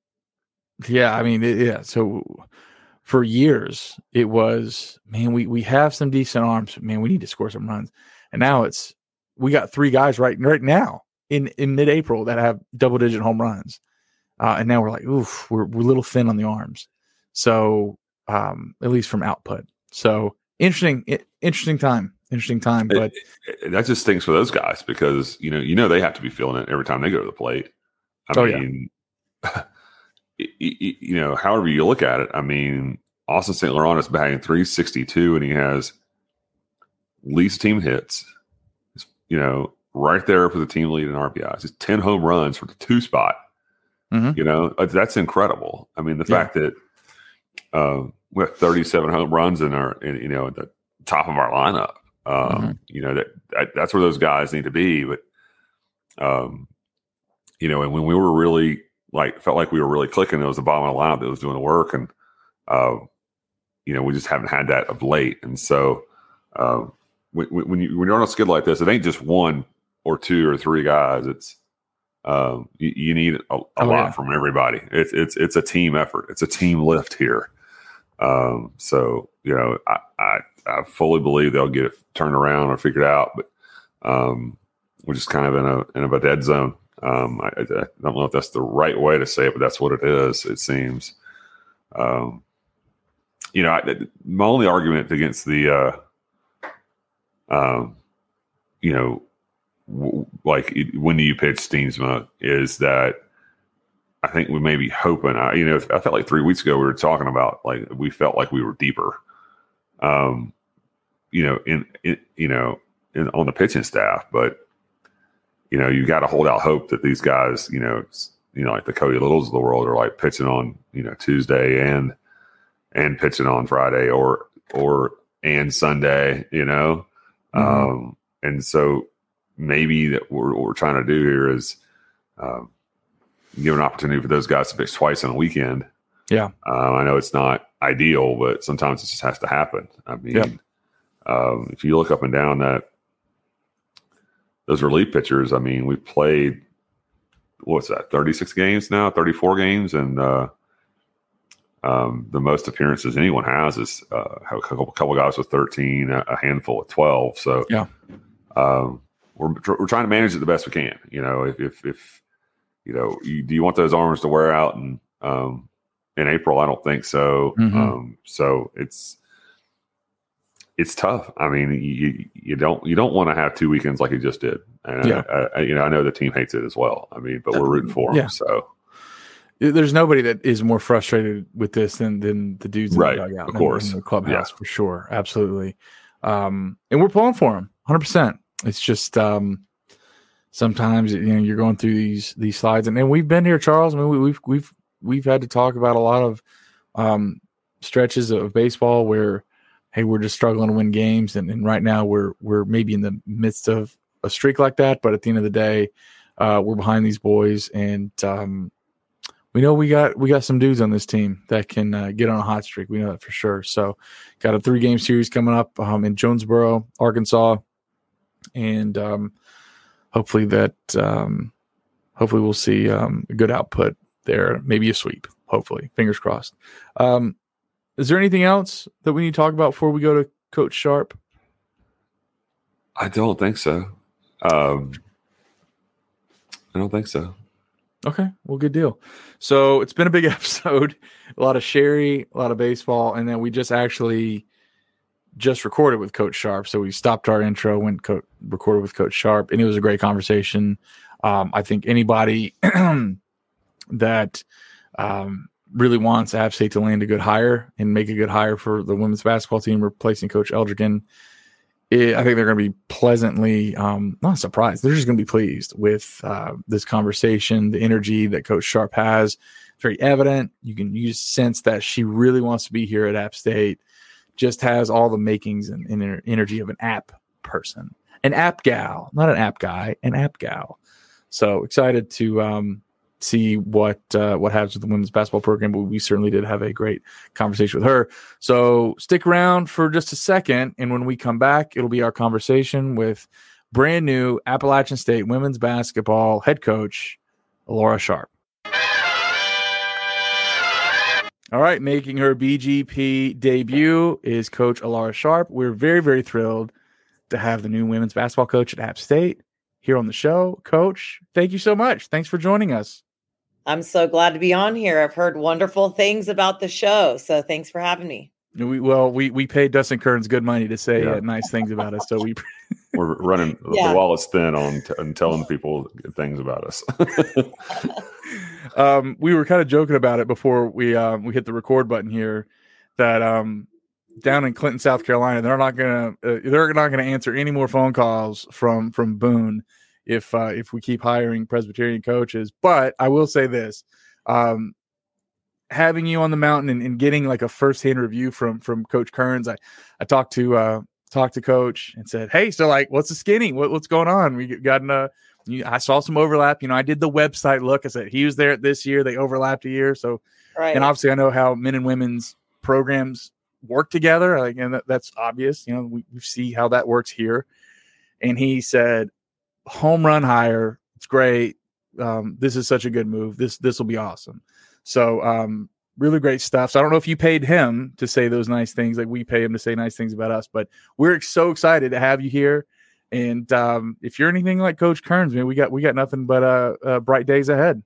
Speaker 2: yeah, I mean, it, yeah. So for years it was, man, we we have some decent arms. Man, we need to score some runs, and now it's we got three guys right right now in in mid-April that have double digit home runs. Uh, and now we're like, oof, we're, we're a little thin on the arms. So, um, at least from output. So interesting, interesting time, interesting time. But
Speaker 3: it, it, that just stinks for those guys because, you know, you know, they have to be feeling it every time they go to the plate. I
Speaker 2: oh,
Speaker 3: mean, yeah. you, you know, however you look at it, I mean, Austin Saint Laurent is batting three sixty-two and he has least team hits, you know, right there for the team lead in R B Is. It's ten home runs for the two spot. Mm-hmm. You know, that's incredible. I mean, the yeah. fact that uh, we have thirty-seven home runs in our, in, you know, at the top of our lineup. Um, mm-hmm. You know, that, that that's where those guys need to be. But, um, you know, and when we were really like felt like we were really clicking, it was the bottom of the lineup that was doing the work, and uh, you know, we just haven't had that of late. And so, uh, when, when you when you're on a skid like this, it ain't just one or two or three guys. It's um, you, you need a, a
Speaker 2: Oh,
Speaker 3: lot
Speaker 2: yeah.
Speaker 3: from everybody. It's it's it's a team effort. It's a team lift here. Um, so you know, I, I I fully believe they'll get it turned around or figured out, but um, we're just kind of in a in a dead zone. Um, I, I don't know if that's the right way to say it, but that's what it is. It seems. Um, you know, I, my only argument against the, uh, um, you know, w- like when do you pitch Steensma is that I think we may be hoping. I, you know, I felt like three weeks ago we were talking about like we felt like we were deeper. Um, you know, in, in you know, in, on the pitching staff, but you know, you got to hold out hope that these guys, you know, you know, like the Cody Littles of the world are like pitching on, you know, Tuesday and and pitching on Friday or or and Sunday, you know. Mm-hmm. Um, and so maybe that we're, what we're trying to do here is um, give an opportunity for those guys to pitch twice in a weekend.
Speaker 2: Yeah.
Speaker 3: Uh, I know it's not ideal, but sometimes it just has to happen. I mean, yep. um, if you look up and down that those relief pitchers, I mean, we've played, what's that, thirty-six games now, thirty-four games, and uh, um, the most appearances anyone has is uh, a couple, couple guys with thirteen, a handful with twelve. So
Speaker 2: yeah,
Speaker 3: um, we're we're trying to manage it the best we can. You know, if if, if you know, you, do you want those arms to wear out in um, in April? I don't think so.
Speaker 2: Mm-hmm.
Speaker 3: Um, so it's it's tough. I mean, you you don't you don't want to have two weekends like you just did. And
Speaker 2: yeah,
Speaker 3: I, I, you know, I know the team hates it as well. I mean, but we're rooting for them.
Speaker 2: Yeah.
Speaker 3: So.
Speaker 2: There's nobody that is more frustrated with this than than the dudes in
Speaker 3: right,
Speaker 2: the dugout,
Speaker 3: of course,
Speaker 2: in the clubhouse
Speaker 3: yeah.
Speaker 2: for sure, absolutely. Um, and we're pulling for them, one hundred percent. It's just um, sometimes you know you're going through these these slides, and, and we've been here, Charles. I mean, we, we've we've we've had to talk about a lot of um, stretches of baseball where, hey, we're just struggling to win games, and, and right now we're we're maybe in the midst of a streak like that, but at the end of the day, uh, we're behind these boys, and um, we know we got we got some dudes on this team that can uh, get on a hot streak. We know that for sure. So, got a three game series coming up um, in Jonesboro, Arkansas, and um, hopefully that um, hopefully we'll see um, a good output there. Maybe a sweep. Hopefully, fingers crossed. Um, is there anything else that we need to talk about before we go to Coach Sharp?
Speaker 3: I don't think so. Um, I don't think so.
Speaker 2: Okay, well, good deal. So it's been a big episode, a lot of Sherry, a lot of baseball, and then we just actually just recorded with Coach Sharp. So we stopped our intro, went co- recorded with Coach Sharp, and it was a great conversation. Um, I think anybody that um, really wants App State to land a good hire and make a good hire for the women's basketball team, replacing Coach Eldrigan, It, I think they're going to be pleasantly, um, not surprised. They're just going to be pleased with uh, this conversation, the energy that Coach Sharp has. Very evident. You can you just sense that she really wants to be here at App State. Just has all the makings and, and energy of an app person, an app gal, not an app guy, an app gal. So excited to um, see what uh, what happens with the women's basketball program, but we certainly did have a great conversation with her. So stick around for just a second, and when we come back, it'll be our conversation with brand new Appalachian State women's basketball head coach, Laura Sharp. All right, making her B G P debut is Coach Alara Sharp. We're very, very thrilled to have the new women's basketball coach at App State here on the show. Coach, thank you so much. Thanks for joining us.
Speaker 1: I'm so glad to be on here. I've heard wonderful things about the show, so thanks for having me.
Speaker 2: We, well, we we paid Dustin Kearns good money to say
Speaker 3: yeah.
Speaker 2: uh, nice things about us, so we
Speaker 3: we're running yeah. the wallet's thin on t- and telling people good things about us.
Speaker 2: um, we were kind of joking about it before we um, we hit the record button here. That um, down in Clinton, South Carolina, they're not gonna uh, they're not gonna answer any more phone calls from from Boone if uh, if we keep hiring Presbyterian coaches. But I will say this. Um, having you on the mountain and, and getting like a firsthand review from from Coach Kearns, I, I talked to uh, talked to Coach and said, hey, so like, what's the skinny? What, what's going on? We got in a, you, I saw some overlap. You know, I did the website look. I said he was there this year. They overlapped a year. So,
Speaker 1: right.
Speaker 2: And obviously I know how men and women's programs work together. Like, and that, that's obvious. You know, we, we see how that works here. And he said, home run hire. It's great. Um, this is such a good move. This this will be awesome. So um, really great stuff. So I don't know if you paid him to say those nice things like we pay him to say nice things about us, but we're so excited to have you here. And um, if you're anything like Coach Kearns, man, we got we got nothing but uh, uh, bright days ahead.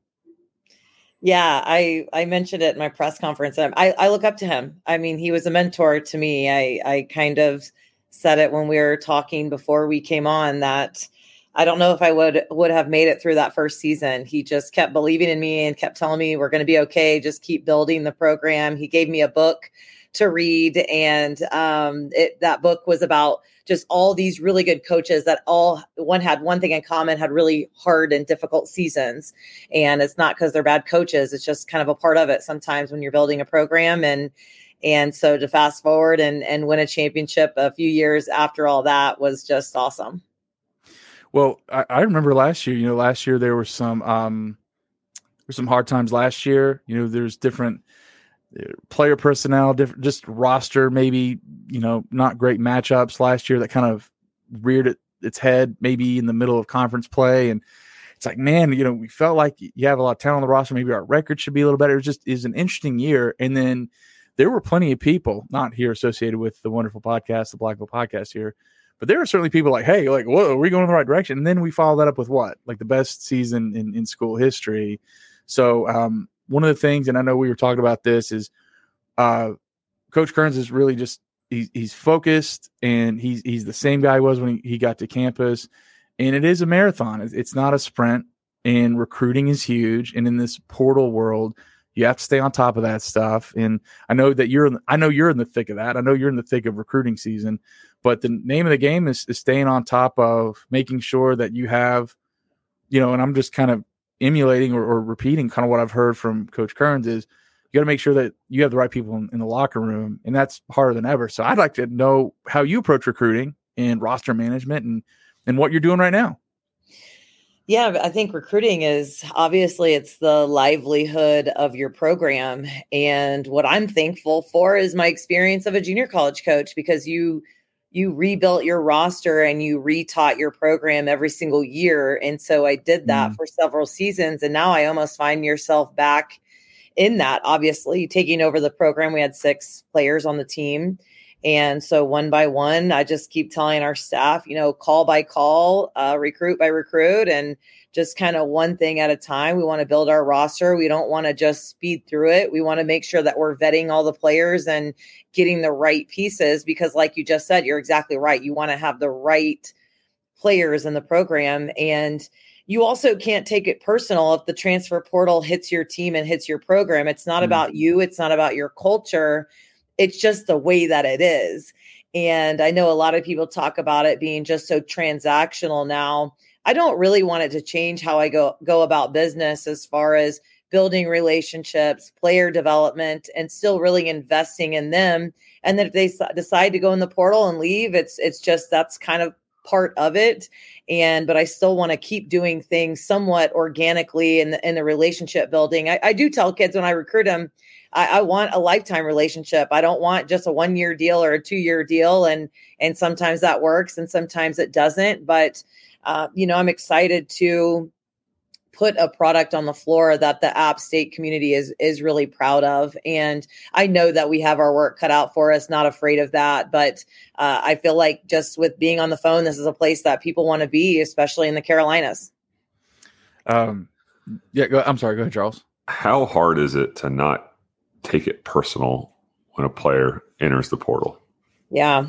Speaker 1: Yeah, I I mentioned it in my press conference. I I look up to him. I mean, he was a mentor to me. I I kind of said it when we were talking before we came on that I don't know if I would would have made it through that first season. He just kept believing in me and kept telling me we're going to be okay. Just keep building the program. He gave me a book to read, and um, it, that book was about just all these really good coaches that all one had one thing in common, had really hard and difficult seasons. And it's not because they're bad coaches. It's just kind of a part of it sometimes when you're building a program. And and so to fast forward and, and win a championship a few years after all that was just awesome.
Speaker 2: Well, I, I remember last year, you know, last year there were some um, there were some hard times last year. You know, there's different player personnel, different, just roster, maybe, you know, not great matchups last year that kind of reared it, its head maybe in the middle of conference play. And it's like, man, you know, we felt like you have a lot of talent on the roster. Maybe our record should be a little better. It was just is an interesting year. And then there were plenty of people not here associated with the wonderful podcast, the Blackville podcast here, but there are certainly people like, hey, like, whoa, are we going in the right direction? And then we follow that up with what? Like the best season in, in school history. So, um, one of the things, and I know we were talking about this, is uh, Coach Kearns is really just he's, he's focused, and he's he's the same guy he was when he, he got to campus. And it is a marathon. It's, it's not a sprint, and recruiting is huge. And in this portal world, you have to stay on top of that stuff. And I know that you're in, I know you're in the thick of that. I know you're in the thick of recruiting season. But the name of the game is, is staying on top of making sure that you have, you know, and I'm just kind of emulating or, or repeating kind of what I've heard from Coach Kearns is you got to make sure that you have the right people in, in the locker room, and that's harder than ever. So I'd like to know how you approach recruiting and roster management and, and what you're doing right now.
Speaker 1: Yeah, I think recruiting is obviously it's the livelihood of your program. And what I'm thankful for is my experience of a junior college coach, because you you rebuilt your roster and you retaught your program every single year. And so I did that mm. for several seasons. And now I almost find yourself back in that, obviously taking over the program. We had six players on the team. And so one by one, I just keep telling our staff, you know, call by call, uh, recruit by recruit, and just kind of one thing at a time. We want to build our roster. We don't want to just speed through it. We want to make sure that we're vetting all the players and getting the right pieces, because like you just said, you're exactly right. You want to have the right players in the program. And you also can't take it personal if the transfer portal hits your team and hits your program. It's not mm-hmm. about you. It's not about your culture. It's just the way that it is. And I know a lot of people talk about it being just so transactional now. I don't really want it to change how I go, go about business as far as building relationships, player development, and still really investing in them. And then if they decide to go in the portal and leave, it's it's just that's kind of part of it. And but I still want to keep doing things somewhat organically in the, in the relationship building. I, I do tell kids when I recruit them, I, I want a lifetime relationship. I don't want just a one year deal or a two year deal. And and sometimes that works and sometimes it doesn't. But uh, you know, I'm excited to put a product on the floor that the App State community is is really proud of. And I know that we have our work cut out for us, not afraid of that. But uh, I feel like just with being on the phone, this is a place that people want to be, especially in the Carolinas.
Speaker 2: Um, yeah, go, I'm sorry. Go ahead, Charles.
Speaker 3: How hard is it to not take it personal when a player enters the portal?
Speaker 1: Yeah,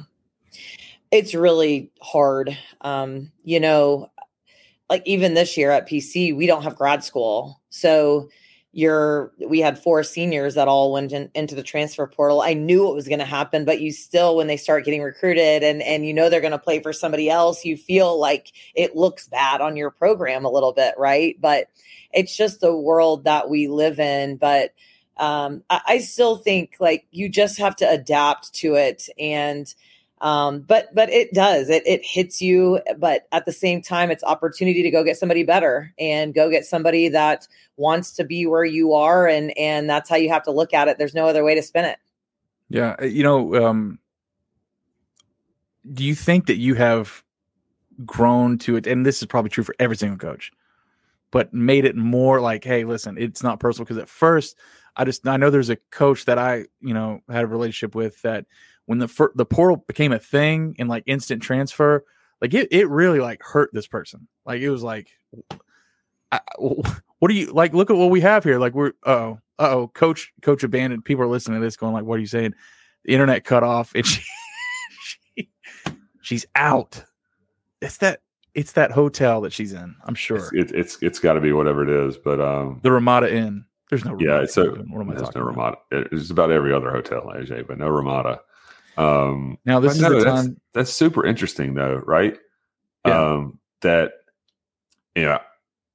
Speaker 1: it's really hard. Um, you know, like even this year at P C, we don't have grad school. So you're, we had four seniors that all went in, into the transfer portal. I knew what was going to happen, but you still, when they start getting recruited and, and you know, they're going to play for somebody else, you feel like it looks bad on your program a little bit. Right. But it's just the world that we live in. But um, I, I still think like you just have to adapt to it. And Um, but, but it does, it, it hits you, but at the same time, it's opportunity to go get somebody better and go get somebody that wants to be where you are. And, and that's how you have to look at it. There's no other way to spin it.
Speaker 2: Yeah. You know, um, do you think that you have grown to it, and this is probably true for every single coach, but made it more like, hey, listen, it's not personal. Because at first, I just I know there's a coach that I you know had a relationship with that when the fir- the portal became a thing and like instant transfer, like it it really like hurt this person. Like it was like, I, what do you like? Look at what we have here. Like we're oh oh coach coach abandoned. People are listening to this going like, what are you saying? The internet cut off and she, she she's out. It's that it's that hotel that she's in. I'm sure
Speaker 3: it's it's it's, it's got to be whatever it is. But um,
Speaker 2: the Ramada Inn. There's no Ramada
Speaker 3: yeah. It's a
Speaker 2: what am I
Speaker 3: there's
Speaker 2: talking
Speaker 3: no
Speaker 2: about?
Speaker 3: Ramada. It's about every other hotel, A J, but no Ramada. Um,
Speaker 2: now this is
Speaker 3: no,
Speaker 2: the
Speaker 3: that's,
Speaker 2: time.
Speaker 3: That's super interesting, though, right?
Speaker 2: Yeah.
Speaker 3: Um, that you know,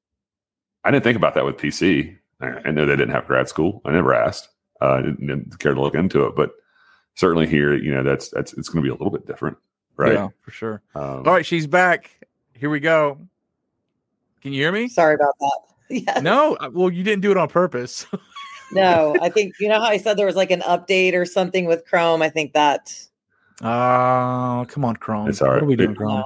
Speaker 3: I didn't think about that with P C. I, I know they didn't have grad school. I never asked. Uh, I didn't, didn't care to look into it, but certainly here, you know, that's that's it's going to be a little bit different, right?
Speaker 2: Yeah, for sure.
Speaker 3: Um,
Speaker 2: All right, she's back. Here we go. Can you hear me?
Speaker 1: Sorry about that. Yes.
Speaker 2: No, well, you didn't do it on purpose.
Speaker 1: No, I think, you know how I said there was like an update or something with Chrome? I think that.
Speaker 2: Oh, come on, Chrome.
Speaker 3: It's all right.
Speaker 2: What are we doing, Chrome?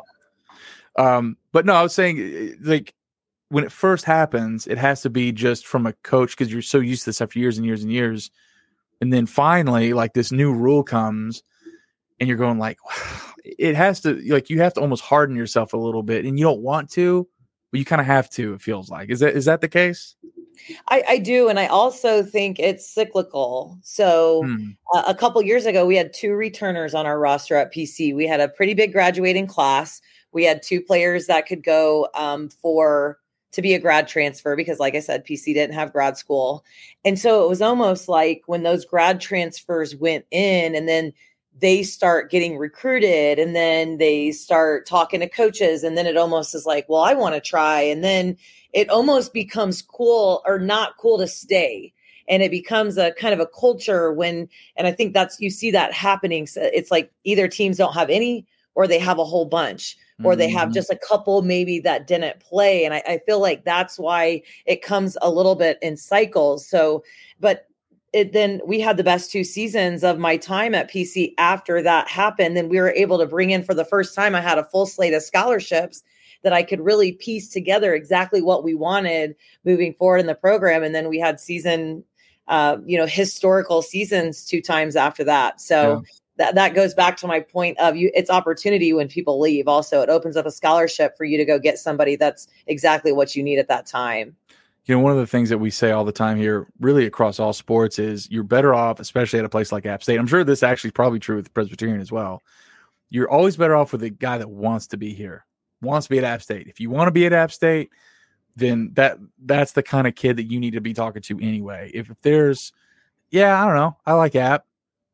Speaker 2: Um, but no, I was saying, like, when it first happens, it has to be just from a coach because you're so used to this after years and years and years. And then finally, like, this new rule comes and you're going like, wow, it has to, like, you have to almost harden yourself a little bit. And you don't want to, but you kind of have to, it feels like. Is that is that the case?
Speaker 1: I, I do. And I also think it's cyclical. So
Speaker 2: Hmm.
Speaker 1: uh, a couple years ago, we had two returners on our roster at P C. We had a pretty big graduating class. We had two players that could go um, for to be a grad transfer because, like I said, P C didn't have grad school. And so it was almost like when those grad transfers went in and then they start getting recruited and then they start talking to coaches. And then it almost is like, well, I want to try. And then it almost becomes cool or not cool to stay. And it becomes a kind of a culture when, and I think that's, you see that happening. So it's like either teams don't have any, or they have a whole bunch, or they have just a couple maybe that didn't play. And I, I feel like that's why it comes a little bit in cycles. So, but it, then we had the best two seasons of my time at P C after that happened. Then we were able to bring in for the first time, I had a full slate of scholarships that I could really piece together exactly what we wanted moving forward in the program. And then we had season, uh, you know, historical seasons two times after that. So yeah. that, that goes back to my point of you. It's opportunity when people leave. Also, it opens up a scholarship for you to go get somebody that's exactly what you need at that time.
Speaker 2: You know, one of the things that we say all the time here, really across all sports, is you're better off, especially at a place like App State. I'm sure this actually is probably true with Presbyterian as well. You're always better off with a guy that wants to be here, wants to be at App State. If you want to be at App State, then that that's the kind of kid that you need to be talking to anyway. If, if there's, yeah, I don't know, I like App.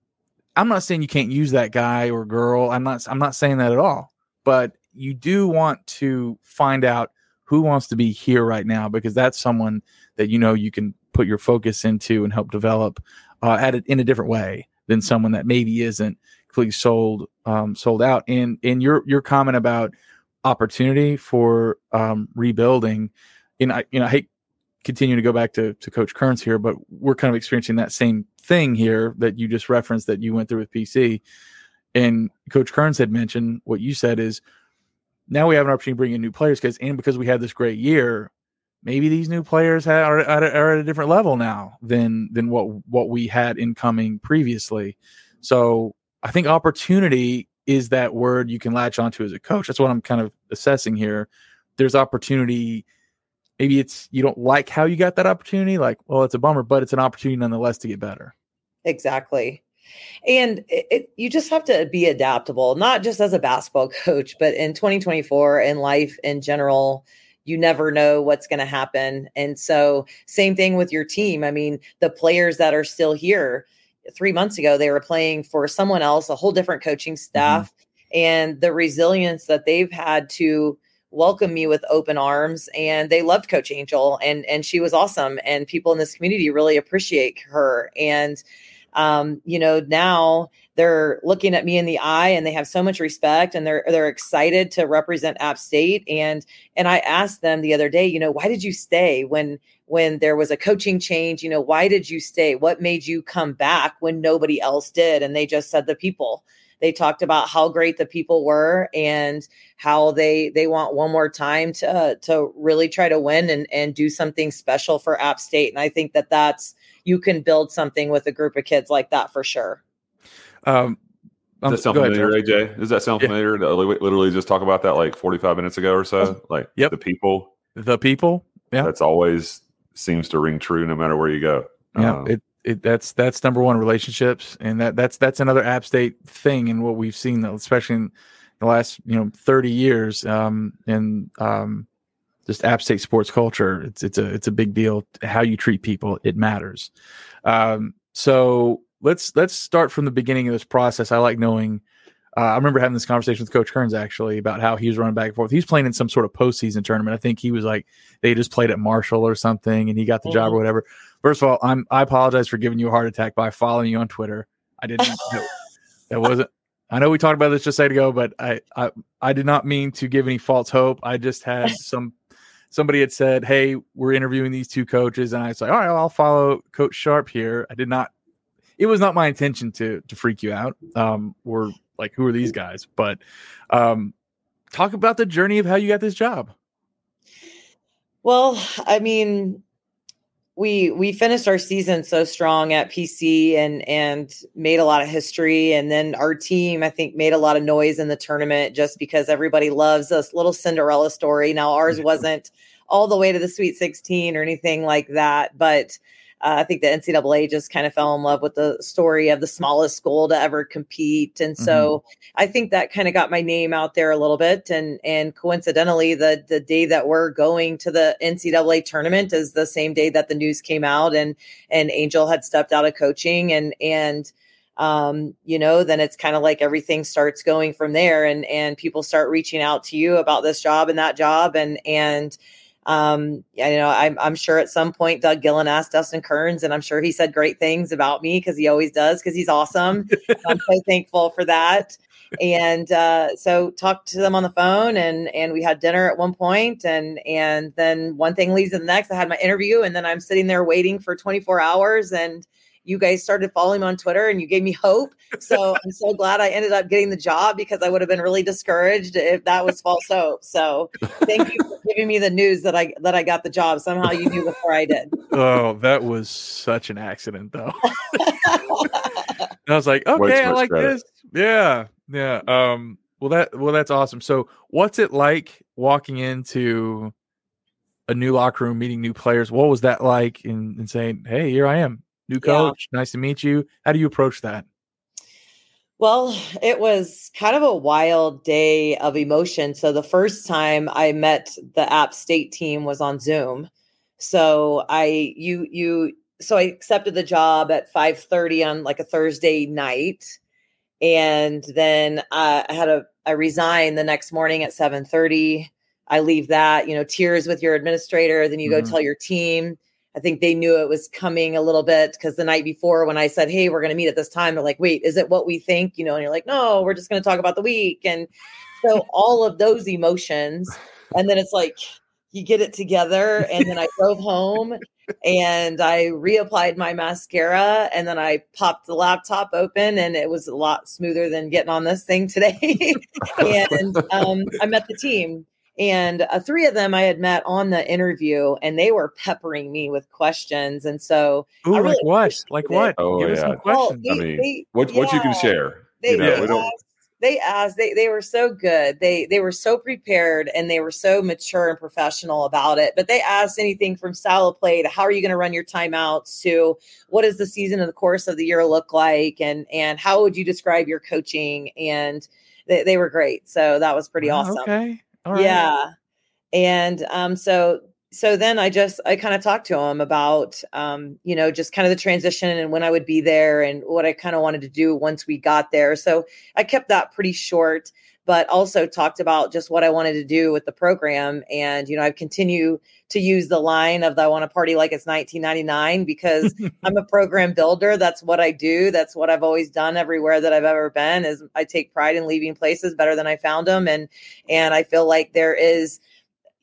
Speaker 2: I'm not saying you can't use that guy or girl. I'm not. I'm not saying that at all. But you do want to find out who wants to be here right now, because that's someone that you know you can put your focus into and help develop uh, at it in a different way than someone that maybe isn't completely sold um, sold out. And and your your comment about opportunity for um, rebuilding, and I you know I hate continuing to go back to to Coach Kearns here, but we're kind of experiencing that same thing here that you just referenced that you went through with P C. And Coach Kearns had mentioned what you said is, now we have an opportunity to bring in new players because, and because we had this great year, maybe these new players have, are, are, are at a different level now than than what what we had incoming previously. So I think opportunity is that word you can latch onto as a coach. That's what I'm kind of assessing here. There's opportunity. Maybe it's you don't like how you got that opportunity. Like, well, it's a bummer, but it's an opportunity nonetheless to get better.
Speaker 1: Exactly. And it, it, you just have to be adaptable, not just as a basketball coach, but in twenty twenty-four in life in general, you never know what's going to happen. And so same thing with your team. I mean, the players that are still here three months ago, they were playing for someone else, a whole different coaching staff, mm-hmm. and the resilience that they've had to welcome me with open arms. And they loved Coach Angel, and, and she was awesome. And people in this community really appreciate her. And Um, you know, now they're looking at me in the eye and they have so much respect, and they're, they're excited to represent App State. And, and I asked them the other day, you know, why did you stay when, when there was a coaching change? You know, why did you stay? What made you come back when nobody else did? And they just said the people. they talked about how great the people were and how they they want one more time to uh, to really try to win and and do something special for App State. And I think that that's you can build something with a group of kids like that for sure.
Speaker 2: Um,
Speaker 3: Does that sound familiar, A J? Does that sound
Speaker 2: yeah.
Speaker 3: familiar? To literally just talk about that like forty-five minutes ago or so. Like
Speaker 2: yep.
Speaker 3: the people,
Speaker 2: the people. Yeah,
Speaker 3: that's always seems to ring true no matter where you go.
Speaker 2: Yeah,
Speaker 3: uh,
Speaker 2: it, it that's that's number one, relationships, and that that's that's another App State thing, and what we've seen, especially in the last you know thirty years, um, and um, just App State sports culture. It's it's a it's a big deal. How you treat people, it matters. Um, so. Let's let's start from the beginning of this process. I like knowing. Uh, I remember having this conversation with Coach Kearns actually about how he was running back and forth. He's playing in some sort of postseason tournament. I think he was like they just played at Marshall or something, and he got the mm-hmm. job or whatever. First of all, I'm I apologize for giving you a heart attack by following you on Twitter. I didn't. know. That wasn't. I know we talked about this just a second ago, but I, I I did not mean to give any false hope. I just had some. Somebody had said, "Hey, we're interviewing these two coaches," and I was like, "All right, I'll follow Coach Sharp here." I did not. It was not my intention to to freak you out. Um, or like, who are these guys? But um, talk about the journey of how you got this job.
Speaker 1: Well, I mean, we we finished our season so strong at P C and and made a lot of history, and then our team, I think, made a lot of noise in the tournament just because everybody loves this little Cinderella story. Now, ours wasn't all the way to the Sweet sixteen or anything like that, but. Uh, I think the N C double A just kind of fell in love with the story of the smallest school to ever compete. And so mm-hmm. I think that kind of got my name out there a little bit. And and coincidentally, the the day that we're going to the N C double A tournament is the same day that the news came out and and Angel had stepped out of coaching. And, and um, you know, then it's kind of like everything starts going from there. And, and people start reaching out to you about this job and that job. And, and Um, you know, I'm, I'm sure at some point Doug Gillen asked Dustin Kearns, and I'm sure he said great things about me because he always does because he's awesome. I'm so thankful for that. And uh, so talked to them on the phone, and and we had dinner at one point, and and then one thing leads to the next. I had my interview, and then I'm sitting there waiting for twenty-four hours, and you guys started following me on Twitter and you gave me hope. So I'm so glad I ended up getting the job because I would have been really discouraged if that was false hope. So thank you for giving me the news that I, that I got the job. Somehow you knew before I did.
Speaker 2: Oh, that was such an accident though. I was like, okay, I like credit. This. Yeah. Yeah. Um, well, that, well, that's awesome. So what's it like walking into a new locker room, meeting new players? What was that like in, in saying, hey, here I am. New coach, yeah. Nice to meet you. How do you approach that?
Speaker 1: Well, it was kind of a wild day of emotion. So the first time I met the App State team was on Zoom. So I, you, you, so I accepted the job at five thirty on like a Thursday night. And then uh, I had a, I resigned the next morning at seven thirty. I leave that, you know, tears with your administrator. Then you mm-hmm. go tell your team. I think they knew it was coming a little bit because the night before when I said, hey, we're going to meet at this time, they're like, wait, is it what we think? You know, and you're like, no, we're just going to talk about the week. And so all of those emotions. And then it's like, you get it together. And then I drove home and I reapplied my mascara and then I popped the laptop open and it was a lot smoother than getting on this thing today. And um, I met the team. And uh, three of them I had met on the interview, and they were peppering me with questions. And so,
Speaker 2: Ooh,
Speaker 1: I really
Speaker 2: like what? Like what?
Speaker 3: Oh,
Speaker 2: Give
Speaker 3: yeah.
Speaker 2: us some questions.
Speaker 3: Well, they, I mean, they, what what yeah, you can share?
Speaker 1: They,
Speaker 3: you know,
Speaker 1: they,
Speaker 3: we don't...
Speaker 1: asked, they asked. They they were so good. They they were so prepared, and they were so mature and professional about it. But they asked anything from style of play to how are you going to run your timeouts to what does the season and the course of the year look like, and and how would you describe your coaching? And they, they were great. So that was pretty
Speaker 2: oh,
Speaker 1: awesome.
Speaker 2: Okay. All right.
Speaker 1: Yeah. And um, so so then I just I kind of talked to him about, um, you know, just kind of the transition and when I would be there and what I kind of wanted to do once we got there. So I kept that pretty short, but also talked about just what I wanted to do with the program. And, you know, I continue to use the line of the, I want to party like it's nineteen ninety-nine because I'm a program builder. That's what I do. That's what I've always done everywhere that I've ever been is I take pride in leaving places better than I found them. And, and I feel like there is,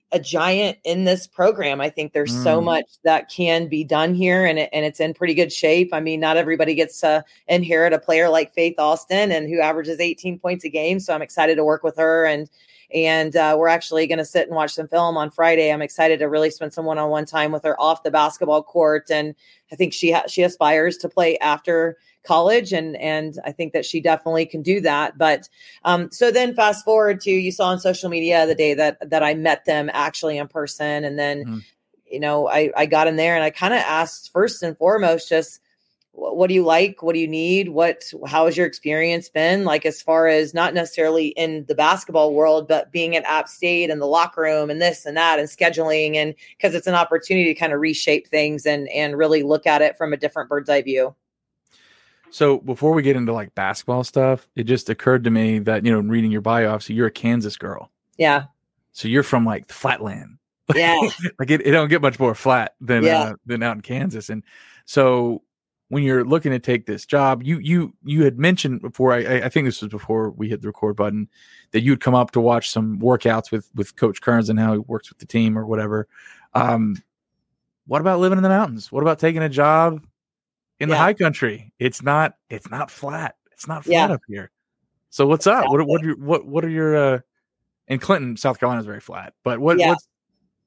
Speaker 1: a giant in this program. I think there's mm. so much that can be done here, and, it, and it's in pretty good shape. I mean, not everybody gets to inherit a player like Faith Austin and who averages eighteen points a game. So I'm excited to work with her. And, and uh, we're actually going to sit and watch some film on Friday. I'm excited to really spend some one-on-one time with her off the basketball court. And I think she, ha- she aspires to play after college. And, and I think that she definitely can do that. But um, so then fast forward to, you saw on social media the day that, that I met them actually in person. And then, mm. you know, I, I got in there and I kind of asked first and foremost, just what do you like? What do you need? What, how has your experience been? Like, as far as not necessarily in the basketball world, but being at App State and the locker room and this and that and scheduling, and because it's an opportunity to kind of reshape things and, and really look at it from a different bird's eye view.
Speaker 2: So before we get into like basketball stuff, it just occurred to me that, you know, reading your bio, obviously you're a Kansas girl.
Speaker 1: Yeah.
Speaker 2: So you're from like the flatland.
Speaker 1: Yeah.
Speaker 2: Like it, it don't get much more flat than, yeah. uh, than out in Kansas. And so when you're looking to take this job, you, you, you had mentioned before, I, I think this was before we hit the record button, that you'd come up to watch some workouts with, with Coach Kearns and how he works with the team or whatever. Um, what about living in the mountains? What about taking a job in yeah. the high country? It's not, it's not flat. It's not flat yeah. up here. So what's up? Exactly. What, what are your, what, what are your, uh, in Clinton, South Carolina is very flat, but what, yeah. what's,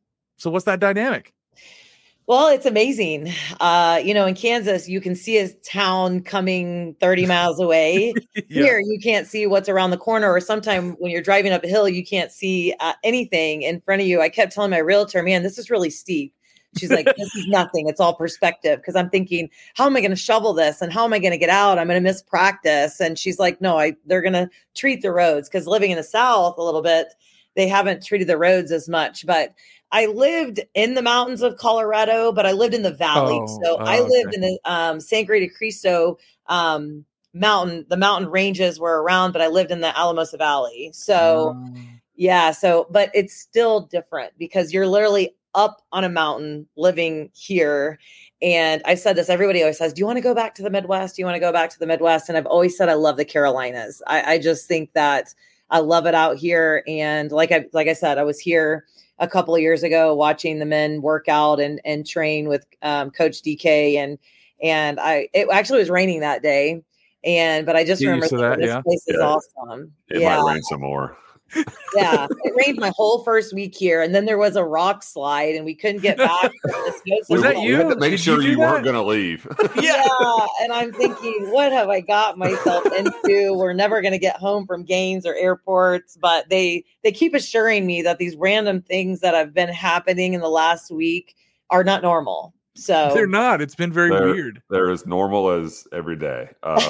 Speaker 2: so what's that dynamic?
Speaker 1: Well, it's amazing. Uh, you know, in Kansas, you can see a town coming thirty miles away. yeah. Here, you can't see what's around the corner, or sometimes when you're driving up a hill, you can't see uh, anything in front of you. I kept telling my realtor, man, this is really steep. She's like, this is nothing. It's all perspective. Because I'm thinking, how am I going to shovel this? And how am I going to get out? I'm going to miss practice. And she's like, no, I they're going to treat the roads. Because living in the South a little bit, they haven't treated the roads as much. But I lived in the mountains of Colorado, but I lived in the valley. Oh, so oh, I lived okay. in the um, Sangre de Cristo um, mountain. The mountain ranges were around, but I lived in the Alamosa Valley. So, um. yeah. So, but it's still different because you're literally up on a mountain living here. And I said this, everybody always says, do you want to go back to the Midwest? Do you want to go back to the Midwest? And I've always said, I love the Carolinas. I, I just think that I love it out here. And like I, like I said, I was here a couple of years ago watching the men work out and, and train with um, Coach D K. And, and I, it actually was raining that day. And, but I just
Speaker 2: Get
Speaker 1: remember
Speaker 2: that,
Speaker 1: this
Speaker 2: yeah.
Speaker 1: place is
Speaker 3: yeah.
Speaker 1: awesome.
Speaker 3: It
Speaker 1: yeah.
Speaker 3: might rain some more.
Speaker 1: Yeah, it rained my whole first week here, and then there was a rock slide, and we couldn't get back.
Speaker 2: Was that you?
Speaker 3: We had to make
Speaker 2: Did
Speaker 3: sure
Speaker 2: you,
Speaker 3: you
Speaker 2: do
Speaker 3: weren't going to leave.
Speaker 1: Yeah, and I'm thinking, what have I got myself into? We're never going to get home from games or airports, but they they keep assuring me that these random things that have been happening in the last week are not normal. So
Speaker 2: they're not. It's been very
Speaker 3: they're,
Speaker 2: weird.
Speaker 3: They're as normal as every day. Um,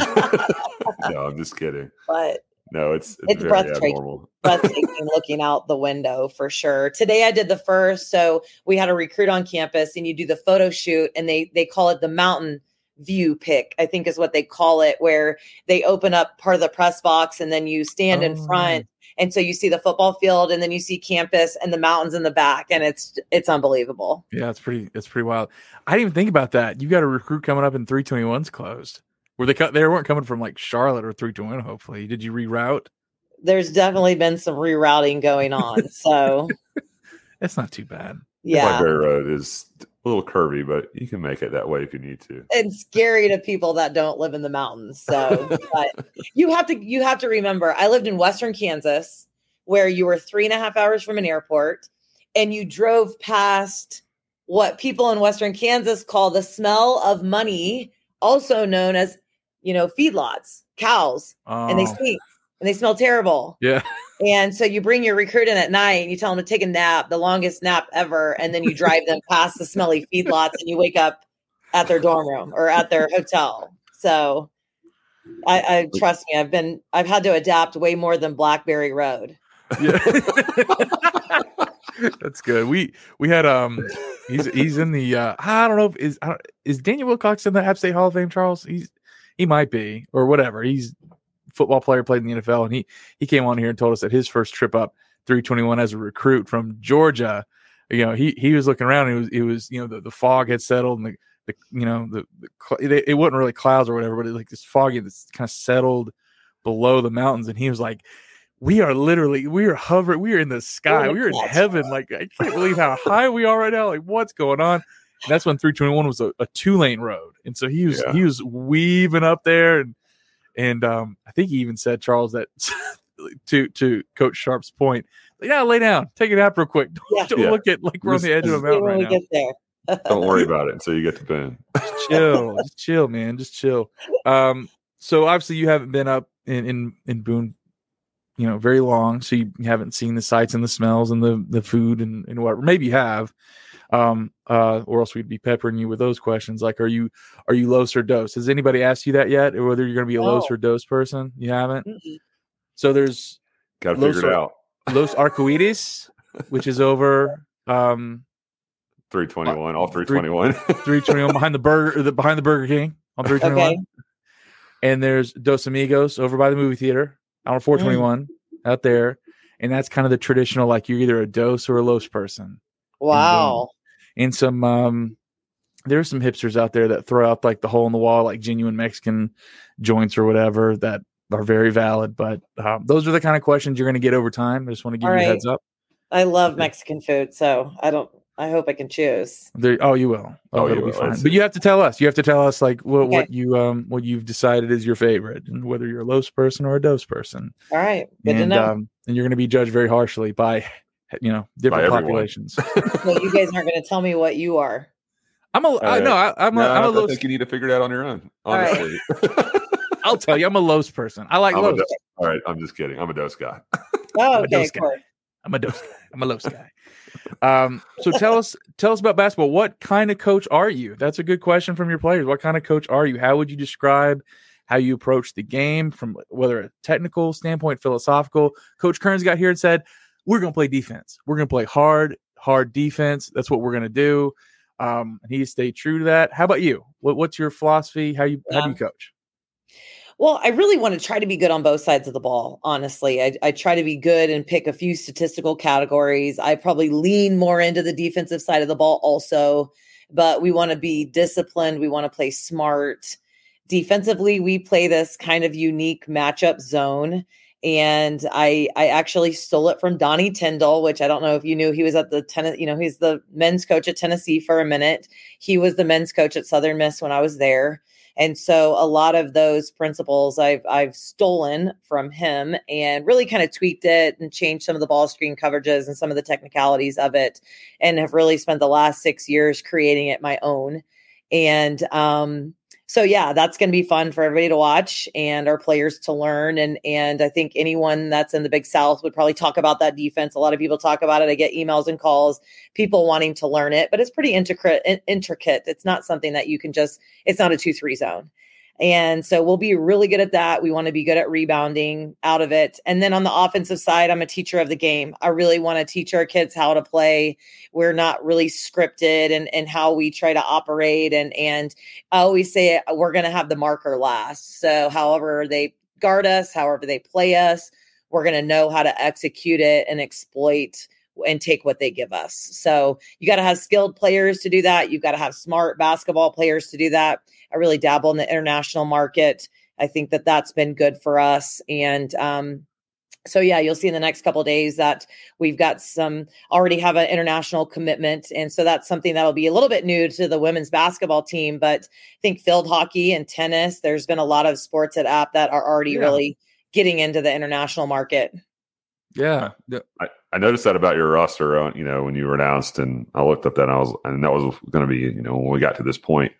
Speaker 3: no, I'm just kidding.
Speaker 1: But
Speaker 3: no, it's it's,
Speaker 1: it's
Speaker 3: very
Speaker 1: breathtaking,
Speaker 3: abnormal.
Speaker 1: breathtaking looking out the window for sure. Today I did the first, so we had a recruit on campus, and you do the photo shoot, and they they call it the mountain view pick, I think is what they call it, where they open up part of the press box, and then you stand oh. in front, and so you see the football field, and then you see campus and the mountains in the back, and it's it's unbelievable.
Speaker 2: Yeah, it's pretty it's pretty wild. I didn't even think about that. You got a recruit coming up in three twenty-one's closed. Were they cut? They weren't coming from like Charlotte or three twenty-one. Hopefully, did you reroute?
Speaker 1: There's definitely been some rerouting going on, so
Speaker 2: it's not too bad.
Speaker 1: Yeah,
Speaker 3: Blackberry Road is a little curvy, but you can make it that way if you need to.
Speaker 1: It's scary to people that don't live in the mountains. So, but you have to you have to remember, I lived in Western Kansas, where you were three and a half hours from an airport, and you drove past what people in Western Kansas call the smell of money, also known as, you know, feedlots, cows, oh. and they stink and they smell terrible.
Speaker 2: Yeah.
Speaker 1: And so you bring your recruit in at night and you tell them to take a nap, the longest nap ever. And then you drive them past the smelly feedlots and you wake up at their dorm room or at their hotel. So I, I trust me, I've been, I've had to adapt way more than Blackberry Road.
Speaker 2: Yeah. That's good. We, we had, um, he's, he's in the, uh, I don't know if is, I don't, is Daniel Wilcox in the App State Hall of Fame, Charles? He's, he might be, or whatever. He's a football player, played in the N F L. And he, he came on here and told us that his first trip up three twenty-one as a recruit from Georgia, you know, he, he was looking around and it was, it was, you know, the, the fog had settled and the, the you know, the, the it wasn't really clouds or whatever, but it like this foggy that's kind of settled below the mountains. And he was like, we are literally, we are hovering, we are in the sky, we are in heaven. Like, I can't believe how high we are right now. Like, what's going on? And that's when three twenty-one was a, a two lane road. And so he was, yeah. he was weaving up there. And, and, um, I think he even said, Charles, that to, to Coach Sharp's point, yeah, lay down, take a nap real quick. Don't,
Speaker 1: yeah.
Speaker 2: don't
Speaker 3: yeah.
Speaker 2: look at like we're on the edge of a mountain right now.
Speaker 1: Get there.
Speaker 3: Don't worry about it until you get to Boone.
Speaker 2: Just chill, just chill, man, just chill. Um, so obviously you haven't been up in, in, in Boone, you know, very long. So you haven't seen the sights and the smells and the, the food and, and whatever. Maybe you have, um, uh, or else we'd be peppering you with those questions. Like, are you, are you Los or Dos? Has anybody asked you that yet? Or whether you're going to be a no. Los or Dos person? You haven't? Mm-hmm. So there's
Speaker 3: got to figure it out.
Speaker 2: Los Arcoiris, which is over, um,
Speaker 3: three twenty-one, all three twenty-one.
Speaker 2: three twenty-one behind the burger, the behind the Burger King on three twenty-one. Okay. And there's Dos Amigos over by the movie theater on four twenty-one mm. out there. And that's kind of the traditional, like you're either a Dos or a Los person.
Speaker 1: Wow.
Speaker 2: And, and some, um, there's some hipsters out there that throw out like the hole in the wall, like genuine Mexican joints or whatever that are very valid. But um, those are the kind of questions you're going to get over time. I just want to give All you right. a heads up.
Speaker 1: I love Mexican food, so I don't, I hope I can choose.
Speaker 2: There, oh, you will. Oh, oh it'll be fine. But you have to tell us. You have to tell us like what, okay. what you um what you've decided is your favorite, and whether you're a Los person or a Dos person.
Speaker 1: All right, good
Speaker 2: and,
Speaker 1: to know.
Speaker 2: Um, and you're going to be judged very harshly by, you know, different populations.
Speaker 1: Well, you guys aren't going to tell me what you are.
Speaker 2: I'm a uh, no. I, I'm
Speaker 3: no,
Speaker 2: a. I'm a
Speaker 3: I
Speaker 2: Los.
Speaker 3: think you need to figure it out on your own. Honestly,
Speaker 1: right.
Speaker 2: I'll tell you. I'm a Los person. I like
Speaker 3: I'm
Speaker 2: Los.
Speaker 3: All right, I'm just kidding. I'm a Dos guy.
Speaker 1: Oh, okay, of course.
Speaker 2: I'm a Dos guy. I'm a Los guy. Um, so tell us, tell us about basketball. What kind of coach are you? That's a good question from your players. What kind of coach are you? How would you describe how you approach the game from whether a technical standpoint, philosophical? Coach Kearns got here and said, we're going to play defense. We're going to play hard, hard defense. That's what we're going to do. Um, and he stayed true to that. How about you? What, what's your philosophy? How you, how do you coach?
Speaker 1: Well, I really want to try to be good on both sides of the ball. Honestly, I, I try to be good and pick a few statistical categories. I probably lean more into the defensive side of the ball also, but we want to be disciplined. We want to play smart. Defensively, we play this kind of unique matchup zone. And I, I actually stole it from Donnie Tyndall, which I don't know if you knew. He was at the tennis, you know, he's the men's coach at Tennessee for a minute. He was the men's coach at Southern Miss when I was there. And so a lot of those principles I've I've stolen from him and really kind of tweaked it and changed some of the ball screen coverages and some of the technicalities of it, and have really spent the last six years creating it my own. And um, so, yeah, that's going to be fun for everybody to watch and our players to learn. And and I think anyone that's in the Big South would probably talk about that defense. A lot of people talk about it. I get emails and calls, people wanting to learn it, but it's pretty intricate. Intricate. It's not something that you can just, it's not a two three zone. And so we'll be really good at that. We want to be good at rebounding out of it. And then on the offensive side, I'm a teacher of the game. I really want to teach our kids how to play. We're not really scripted and, and how we try to operate. And, and I always say we're going to have the marker last. So however they guard us, however they play us, we're going to know how to execute it and exploit and take what they give us. So you got to have skilled players to do that. You've got to have smart basketball players to do that. I really dabble in the international market. I think that that's been good for us. And um, so, yeah, you'll see in the next couple of days that we've got some already have an international commitment. And so that's something that'll be a little bit new to the women's basketball team. But I think field hockey and tennis, there's been a lot of sports at App that are already yeah. really getting into the international market.
Speaker 2: Yeah.
Speaker 3: I, I noticed that about your roster, uh, you know, when you were announced, and I looked up that and I was, and that was going to be, you know, when we got to this point.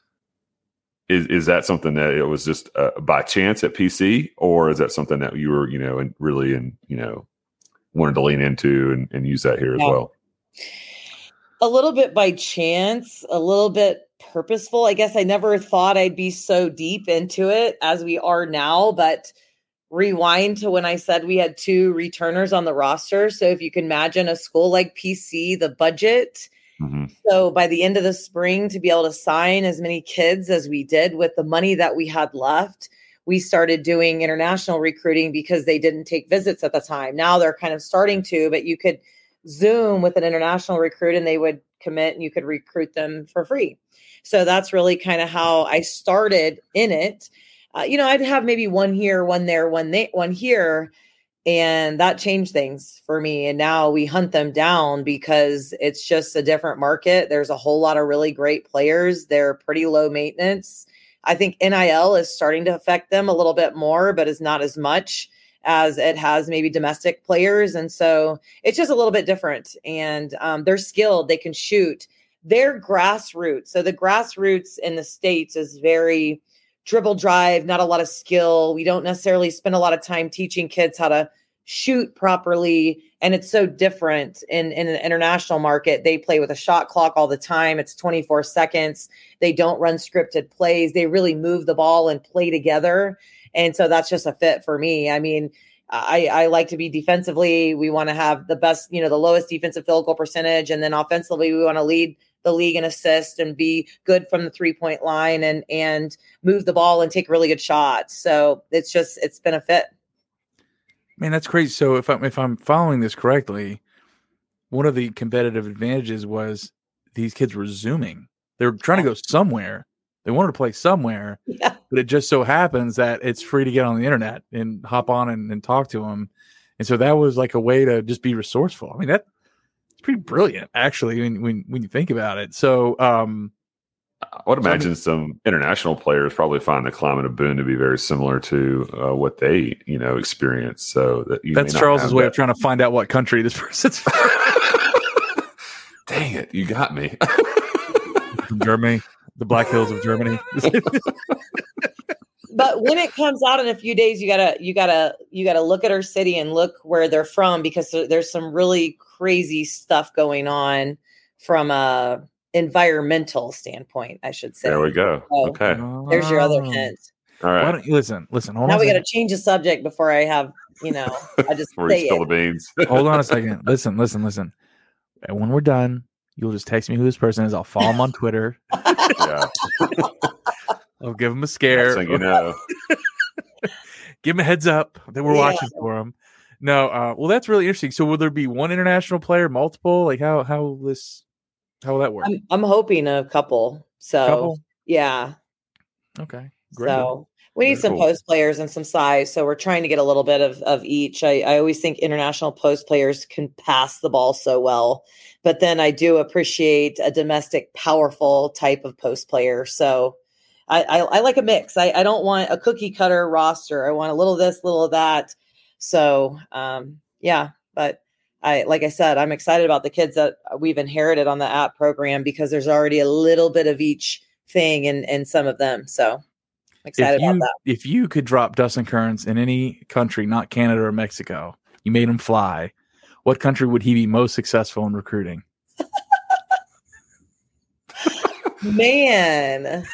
Speaker 3: Is is that something that it was just uh, by chance at P C, or is that something that you were, you know, and really, and you know, wanted to lean into and, and use that here yeah. as well?
Speaker 1: A little bit by chance, a little bit purposeful. I guess I never thought I'd be so deep into it as we are now, but rewind to when I said we had two returners on the roster. So if you can imagine a school like P C, the budget. Mm-hmm. So by the end of the spring, to be able to sign as many kids as we did with the money that we had left, we started doing international recruiting because they didn't take visits at the time. Now they're kind of starting to, but you could Zoom with an international recruit and they would commit and you could recruit them for free. So that's really kind of how I started in it. Uh, you know, I'd have maybe one here, one there, one they, one here. And that changed things for me. And now we hunt them down because it's just a different market. There's a whole lot of really great players. They're pretty low maintenance. I think N I L is starting to affect them a little bit more, but is not as much as it has maybe domestic players. And so it's just a little bit different. And um, they're skilled. They can shoot. They're grassroots. So the grassroots in the States is very dribble drive, not a lot of skill. We don't necessarily spend a lot of time teaching kids how to shoot properly. And it's so different in, in an international market. They play with a shot clock all the time. It's twenty-four seconds. They don't run scripted plays. They really move the ball and play together. And so that's just a fit for me. I mean, I, I like to be defensively. We want to have the best, you know, the lowest defensive field goal percentage. And then offensively, we want to lead the league in assist and be good from the three point line and, and move the ball and take really good shots. So it's just, it's been a fit.
Speaker 2: Man, that's crazy. So if I'm, if I'm following this correctly, one of the competitive advantages was these kids were Zooming. They were trying to go somewhere. They wanted to play somewhere,
Speaker 1: yeah.
Speaker 2: but it just so happens that it's free to get on the internet and hop on and, and talk to them. And so that was like a way to just be resourceful. I mean, that, pretty brilliant, actually, when, when when you think about it. So, um,
Speaker 3: I would imagine some international players probably find the climate of Boone to be very similar to uh, what they, you know, experience. So that you
Speaker 2: that's Charles's way that. of trying to find out what country this person's from.
Speaker 3: Dang it, you got me.
Speaker 2: From Germany, the Black Hills of Germany.
Speaker 1: But when it comes out in a few days, you gotta you gotta you gotta look at our city and look where they're from, because there's some really crazy stuff going on from a environmental standpoint, I should say.
Speaker 3: There we go.
Speaker 1: So
Speaker 3: okay,
Speaker 1: there's your other hint.
Speaker 3: All right.
Speaker 2: Why don't you listen? Listen. Hold
Speaker 1: now
Speaker 2: on
Speaker 1: we got to change the subject before I have you know. I just
Speaker 3: before
Speaker 1: say
Speaker 3: you spill
Speaker 1: it.
Speaker 3: the beans.
Speaker 2: Hold on a second. Listen. Listen. Listen. And when we're done, you'll just text me who this person is. I'll follow him on Twitter.
Speaker 3: Yeah.
Speaker 2: I'll give him a scare.
Speaker 3: Next thing you know.
Speaker 2: Give him a heads up that we're
Speaker 1: Yeah.
Speaker 2: watching for him. No, uh, well, that's really interesting. So, will there be one international player, multiple? Like, how how will this how will that work?
Speaker 1: I'm, I'm hoping a couple. So
Speaker 2: Couple?
Speaker 1: yeah.
Speaker 2: Okay, great.
Speaker 1: So we need
Speaker 3: Very
Speaker 1: some
Speaker 3: cool.
Speaker 1: post players and some size. So we're trying to get a little bit of, of each. I, I always think international post players can pass the ball so well, but then I do appreciate a domestic, powerful type of post player. So I, I, I like a mix. I, I don't want a cookie cutter roster. I want a little of this, little of that. So um, yeah, but I, like I said, I'm excited about the kids that we've inherited on the app program, because there's already a little bit of each thing in, in some of them. So I'm excited
Speaker 2: If you,
Speaker 1: about that.
Speaker 2: if you could drop Dustin Kearns in any country, not Canada or Mexico, you made him fly, what country would he be most successful in recruiting?
Speaker 1: Man,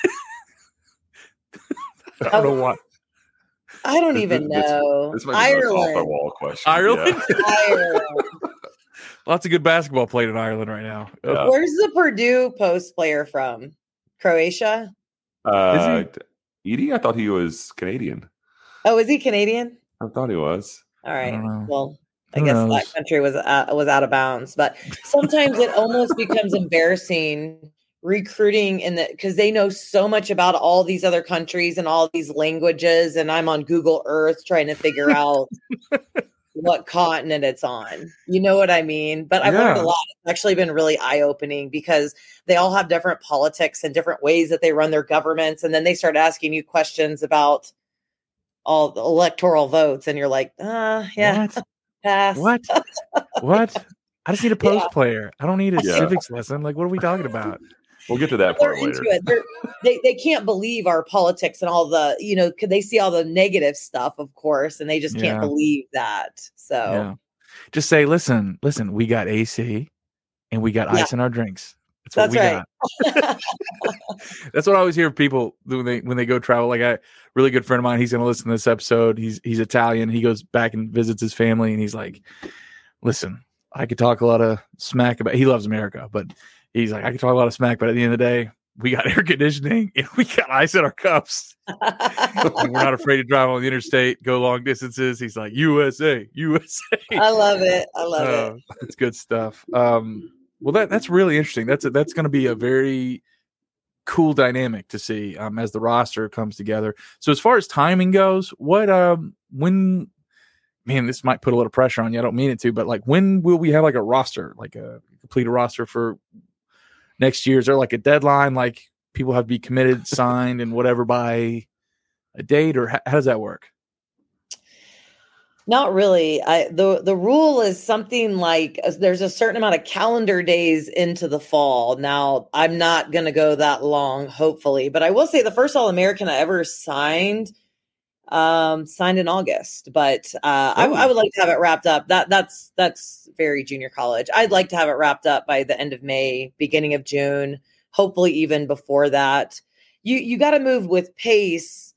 Speaker 2: I don't know what.
Speaker 1: I don't
Speaker 3: This-
Speaker 1: even
Speaker 3: this-
Speaker 1: know.
Speaker 3: This might be the most off the
Speaker 1: Ireland.
Speaker 3: wall question.
Speaker 2: Ireland?
Speaker 3: Yeah.
Speaker 1: Ireland.
Speaker 2: Lots of good basketball played in Ireland right now.
Speaker 3: Yeah.
Speaker 1: Where's the Purdue post player from? Croatia?
Speaker 3: Uh, Edie, I thought he was Canadian.
Speaker 1: Oh, is he Canadian?
Speaker 3: I thought he was.
Speaker 1: All
Speaker 2: I
Speaker 1: right.
Speaker 2: don't know.
Speaker 1: Well, I
Speaker 2: Who
Speaker 1: guess
Speaker 2: knows?
Speaker 1: that country was uh, was out of bounds. But sometimes it almost becomes embarrassing recruiting in the because they know so much about all these other countries and all these languages, and I'm on Google Earth trying to figure out what continent it's on. You know what I mean? But I've learned
Speaker 2: Yeah.
Speaker 1: a lot. It's actually been really eye-opening, because they all have different politics and different ways that they run their governments, and then they start asking you questions about all the electoral votes, and you're like, uh, yeah,
Speaker 2: What?
Speaker 1: pass.
Speaker 2: What? What? I just need a post
Speaker 1: Yeah.
Speaker 2: player. I don't need a
Speaker 3: Yeah.
Speaker 2: civics lesson. Like, what are we talking about?
Speaker 3: We'll get to that
Speaker 1: They're
Speaker 3: part later.
Speaker 1: into it. They're, they they can't believe our politics and all the, you know, could they see all the negative stuff, of course, and they just can't
Speaker 2: Yeah.
Speaker 1: believe that. So
Speaker 2: Yeah. Just say, listen, listen, we got A C and we got
Speaker 1: Yeah.
Speaker 2: ice in our drinks. That's what
Speaker 1: That's
Speaker 2: we
Speaker 1: right.
Speaker 2: got. That's what I always hear of people when they when they go travel. Like a really good friend of mine, he's gonna listen to this episode. He's he's Italian. He goes back and visits his family, and he's like, listen, I could talk a lot of smack about he loves America, but he's like, I could talk a lot of smack, but at the end of the day, we got air conditioning and we got ice in our cups. And we're not afraid to drive on the interstate, go long distances. He's like, U S A, U S A.
Speaker 1: I love it. I love
Speaker 2: Uh,
Speaker 1: it.
Speaker 2: it's good stuff. Um, well, that that's really interesting. That's a, that's going to be a very cool dynamic to see um, as the roster comes together. So as far as timing goes, what um when man, this might put a little pressure on you. I don't mean it to, but like, when will we have like a roster, like a complete roster for next year? Is there like a deadline? Like, people have to be committed, signed, and whatever by a date, or how, how does that work?
Speaker 1: Not really. I, the the rule is something like uh, there's a certain amount of calendar days into the fall. Now, I'm not going to go that long, hopefully, but I will say the first All-American I ever signed um, signed in August. But uh, I, I would like to have it wrapped up. That that's that's very junior college. I'd like to have it wrapped up by the end of May, beginning of June, hopefully even before that. You you got to move with pace,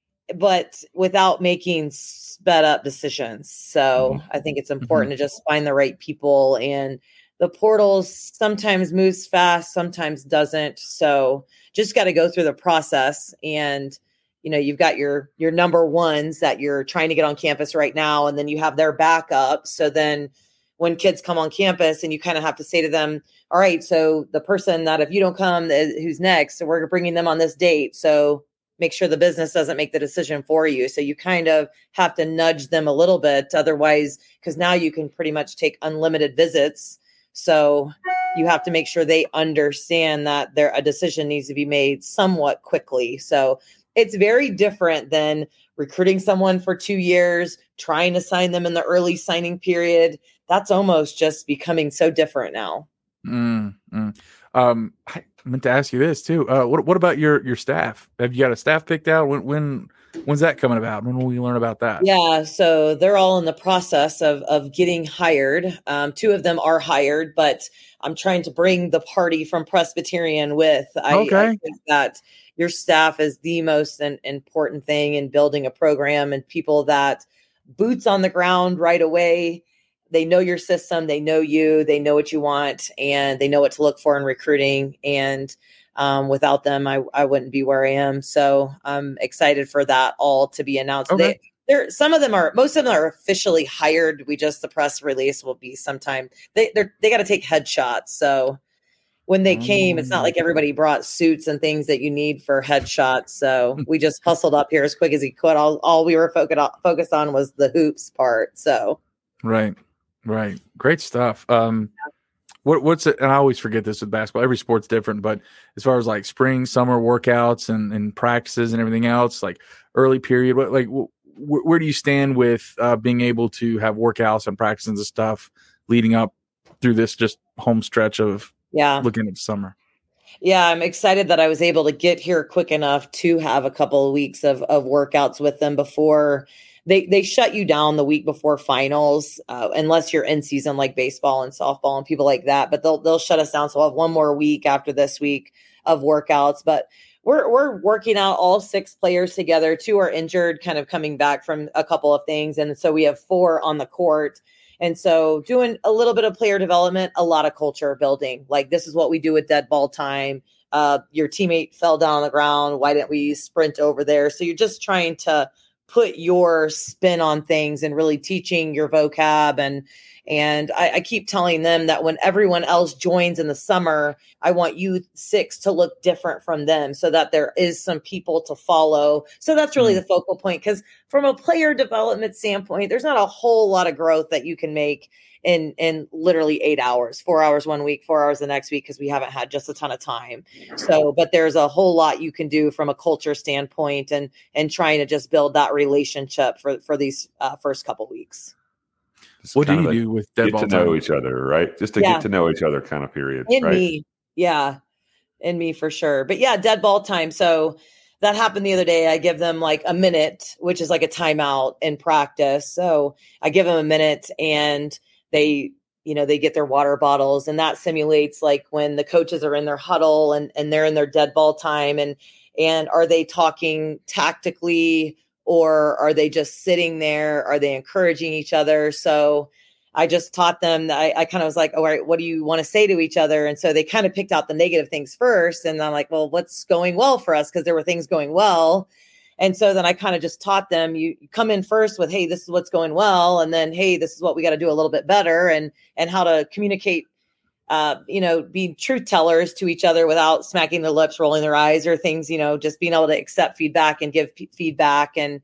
Speaker 1: but without making sped up decisions. So I think it's important mm-hmm. to just find the right people, and the portals sometimes moves fast, sometimes doesn't. So just got to go through the process. And, you know, you've got your, your number ones that you're trying to get on campus right now. And then you have their backup. So then when kids come on campus, and you kind of have to say to them, all right, so the person that if you don't come, who's next, so we're bringing them on this date. So make sure the business doesn't make the decision for you. So you kind of have to nudge them a little bit. Otherwise, because now you can pretty much take unlimited visits. So you have to make sure they understand that there a decision needs to be made somewhat quickly. So it's very different than recruiting someone for two years, trying to sign them in the early signing period. That's almost just becoming so different now.
Speaker 2: Mm-hmm. Um, I meant to ask you this too. Uh, what what about your your staff? Have you got a staff picked out? When when when's that coming about? When will we learn about that?
Speaker 1: Yeah, so they're all in the process of of getting hired. Um, two of them are hired, but I'm trying to bring the party from Presbyterian with. I,
Speaker 2: okay.
Speaker 1: I think that your staff is the most an, important thing in building a program, and people that boots on the ground right away. They know your system, they know you, they know what you want, and they know what to look for in recruiting. And um, without them, I, I wouldn't be where I am. So I'm excited for that all to be announced. Okay. They, there, some of them are, most of them are officially hired. We just, the press release will be sometime. They they're, they got to take headshots. So when they came, it's not like everybody brought suits and things that you need for headshots. So we just hustled up here as quick as he could. All, all we were focused on, focused on was the hoops part. So
Speaker 2: right. Right. Great stuff. Um, what, what's it? And I always forget this with basketball. Every sport's different, but as far as like spring, summer workouts and, and practices and everything else, like early period, what, like wh- where do you stand with uh, being able to have workouts and practices and stuff leading up through this just home stretch of
Speaker 1: yeah
Speaker 2: looking at summer?
Speaker 1: Yeah, I'm excited that I was able to get here quick enough to have a couple of weeks of, of workouts with them before They they shut you down the week before finals, uh, unless you're in season like baseball and softball and people like that. But they'll they'll shut us down. So we'll have one more week after this week of workouts. But we're we're working out all six players together. Two are injured, kind of coming back from a couple of things, and so we have four on the court. And so doing a little bit of player development, a lot of culture building. Like this is what we do with dead ball time. Uh, your teammate fell down on the ground. Why didn't we sprint over there? So you're just trying to put your spin on things and really teaching your vocab. And, and I, I keep telling them that when everyone else joins in the summer, I want you six to look different from them so that there is some people to follow. So that's really the focal point. Because from a player development standpoint, there's not a whole lot of growth that you can make in, in literally eight hours, four hours one week, four hours the next week, because we haven't had just a ton of time. So, but there's a whole lot you can do from a culture standpoint and, and trying to just build that relationship for, for these uh, first couple weeks.
Speaker 2: What do you do with dead ball
Speaker 3: time? Get to know each other, right? Just to yeah. get to know each other kind of period.
Speaker 1: In
Speaker 3: right?
Speaker 1: me. Yeah. In me for sure. But yeah, dead ball time. So that happened the other day. I give them like a minute, which is like a timeout in practice. So I give them a minute and they, you know, they get their water bottles, and that simulates like when the coaches are in their huddle and, and they're in their dead ball time. And, and are they talking tactically, or are they just sitting there? Are they encouraging each other? So I just taught them that I, I kind of was like, all right, what do you want to say to each other? And so they kind of picked out the negative things first. And I'm like, well, what's going well for us? Because there were things going well. And so then I kind of just taught them, you come in first with, hey, this is what's going well. And then, hey, this is what we got to do a little bit better, and, and how to communicate, uh, you know, be truth tellers to each other without smacking their lips, rolling their eyes or things, you know, just being able to accept feedback and give p- feedback. And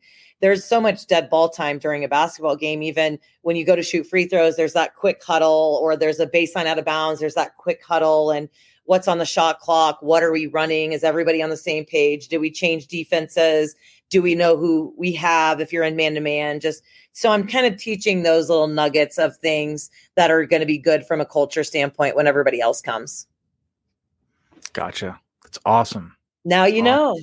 Speaker 1: there's so much dead ball time during a basketball game. Even when you go to shoot free throws, there's that quick huddle, or there's a baseline out of bounds. There's that quick huddle, and what's on the shot clock? What are we running? Is everybody on the same page? Do we change defenses? Do we know who we have if you're in man-to-man? Just so I'm kind of teaching those little nuggets of things that are going to be good from a culture standpoint when everybody else comes.
Speaker 2: Gotcha. That's awesome.
Speaker 1: Now you know.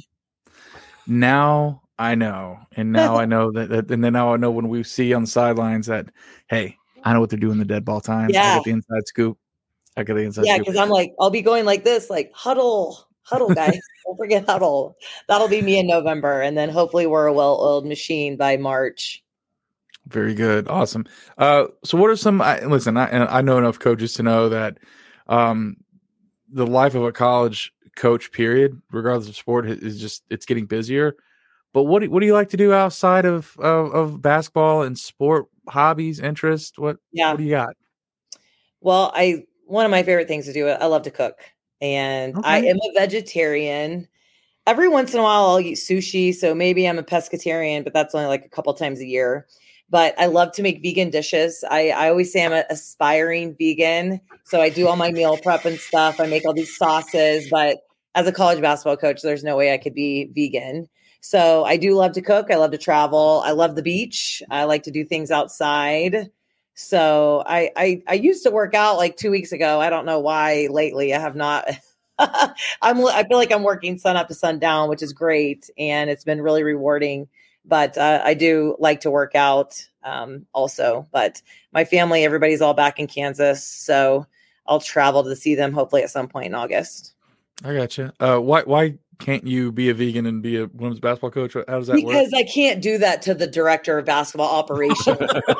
Speaker 2: Now I know. And now I know that, that, and then now I know when we see on the sidelines that, hey, I know what they're doing the dead ball time.
Speaker 1: Yeah.
Speaker 2: I get the inside scoop. I get the inside
Speaker 1: Yeah,
Speaker 2: scoop.
Speaker 1: because I'm like, I'll be going like this, like huddle, huddle, guys. Don't forget huddle. That'll be me in November. And then hopefully we're a well-oiled machine by March.
Speaker 2: Very good. Awesome. Uh, so what are some, I, listen, I, I know enough coaches to know that um, the life of a college coach, period, regardless of sport, is just, it's getting busier. But what do, what do you like to do outside of, of, of basketball and sport, hobbies, interests? What,
Speaker 1: yeah.
Speaker 2: what do you got?
Speaker 1: Well, I, one of my favorite things to do, I love to cook, and okay. I am a vegetarian. Every once in a while I'll eat sushi. So maybe I'm a pescatarian, but that's only like a couple times a year. But I love to make vegan dishes. I, I always say I'm an aspiring vegan. So I do all my meal prep and stuff. I make all these sauces, but as a college basketball coach, there's no way I could be vegan. So I do love to cook. I love to travel. I love the beach. I like to do things outside. So I, I, I used to work out like two weeks ago. I don't know why lately I have not. I'm, I feel like I'm working sun up to sundown, which is great. And it's been really rewarding. But uh, I do like to work out um, also. But my family, everybody's all back in Kansas. So I'll travel to see them hopefully at some point in August.
Speaker 2: I gotcha. Uh, why why can't you be a vegan and be a women's basketball coach? How does that
Speaker 1: because
Speaker 2: work?
Speaker 1: Because I can't do that to the director of basketball operations.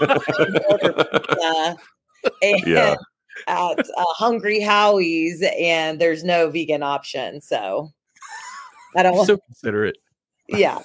Speaker 1: uh, and
Speaker 3: yeah.
Speaker 1: At uh, Hungry Howie's, and there's no vegan option. So I don't want
Speaker 2: so considerate.
Speaker 1: Yeah.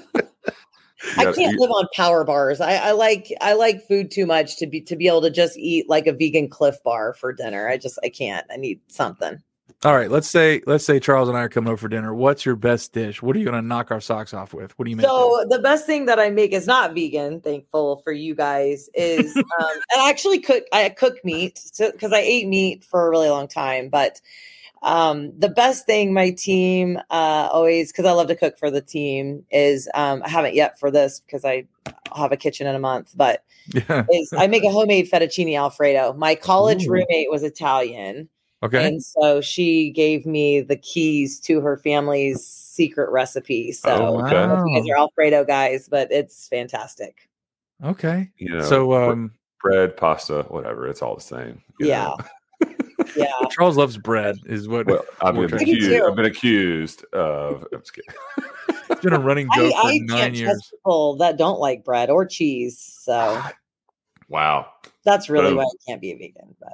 Speaker 1: I can't live on power bars. I, I like I like food too much to be to be able to just eat like a vegan Cliff Bar for dinner. I just I can't. I need something.
Speaker 2: All right, let's say let's say Charles and I are coming over for dinner. What's your best dish? What are you going to knock our socks off with? What do you make?
Speaker 1: So the best thing that I make is not vegan. Thankful for you guys is um, I actually cook. I cook meat because so, I ate meat for a really long time. But um, the best thing my team uh, always, because I love to cook for the team, is um, I haven't yet for this because I I'll have a kitchen in a month. But
Speaker 2: yeah.
Speaker 1: is I make a homemade fettuccine Alfredo. My college Ooh. roommate was Italian.
Speaker 2: Okay.
Speaker 1: And so she gave me the keys to her family's secret recipe. So
Speaker 2: oh, wow.
Speaker 1: I don't know if you guys are Alfredo guys, but it's fantastic.
Speaker 2: Okay.
Speaker 3: You know,
Speaker 2: so um,
Speaker 3: bread, pasta, whatever, it's all the same.
Speaker 1: Yeah. Yeah.
Speaker 2: Charles loves bread is what
Speaker 3: well, I've, been accused, I've been accused of I'm just kidding.
Speaker 2: It's been a running joke
Speaker 1: I,
Speaker 2: for
Speaker 1: I
Speaker 2: nine
Speaker 1: can't
Speaker 2: years.
Speaker 1: trust people that don't like bread or cheese. So
Speaker 3: wow.
Speaker 1: That's really
Speaker 3: Boom.
Speaker 1: why I can't be a vegan. But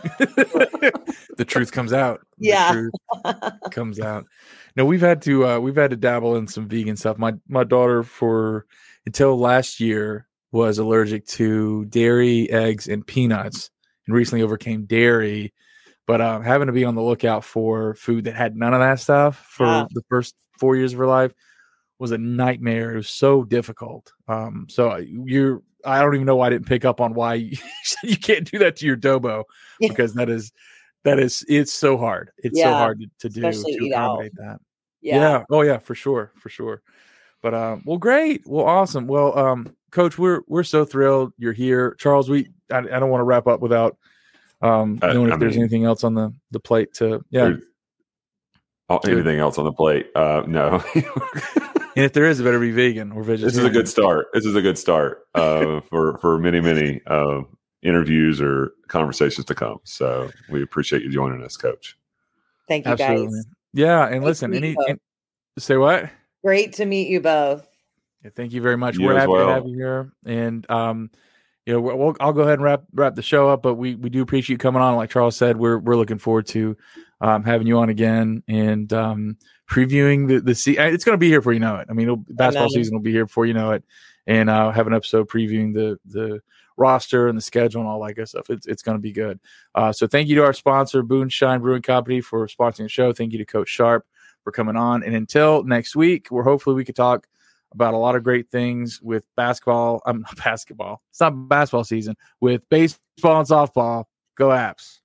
Speaker 2: the truth comes out. The
Speaker 1: yeah,
Speaker 2: truth comes out. No, we've had to uh, we've had to dabble in some vegan stuff. My my daughter for until last year was allergic to dairy, eggs, and peanuts, and recently overcame dairy. But um, having to be on the lookout for food that had none of that stuff for
Speaker 1: wow.
Speaker 2: the first four years of her life was a nightmare. It was so difficult. Um, so you're. I don't even know why I didn't pick up on why you, you can't do that to your Dobo yeah. because that is, that is, it's so hard. It's
Speaker 1: yeah.
Speaker 2: so hard to, to do
Speaker 1: Especially
Speaker 2: to accommodate
Speaker 1: out.
Speaker 2: that.
Speaker 1: Yeah.
Speaker 2: yeah. Oh yeah, for sure. For sure. But, um, well, great. Well, awesome. Well, um, Coach, we're, we're so thrilled you're here. Charles, we, I, I don't want to wrap up without, um,
Speaker 3: uh,
Speaker 2: knowing
Speaker 3: I
Speaker 2: if there's
Speaker 3: mean,
Speaker 2: anything else on the, the plate to, yeah.
Speaker 3: Oh, anything else on the plate? Uh, no.
Speaker 2: And if there is, it better be vegan or vegetarian.
Speaker 3: This is a good start. This is a good start uh, for for many many uh, interviews or conversations to come. So we appreciate you joining us, Coach.
Speaker 1: Thank you,
Speaker 2: Absolutely.
Speaker 1: guys.
Speaker 2: Yeah, and Great listen, any, any say what?
Speaker 1: Great to meet you both.
Speaker 2: Yeah, thank you very much.
Speaker 3: You
Speaker 2: We're happy
Speaker 3: well.
Speaker 2: to have you here, and um, you know, we'll, I'll go ahead and wrap wrap the show up. But we we do appreciate you coming on. Like Charles said, we're we're looking forward to um, having you on again and. Um, previewing the the se- it's going to be here before you know it. I mean, it'll, basketball season will be here before you know it, and uh, have an episode previewing the the roster and the schedule and all that good stuff. It's it's going to be good. Uh, so thank you to our sponsor, Boonshine Brewing Company, for sponsoring the show. Thank you to Coach Sharp for coming on. And until next week, where hopefully we could talk about a lot of great things with basketball. I'm um, not basketball. It's not basketball season with baseball and softball. Go Apps.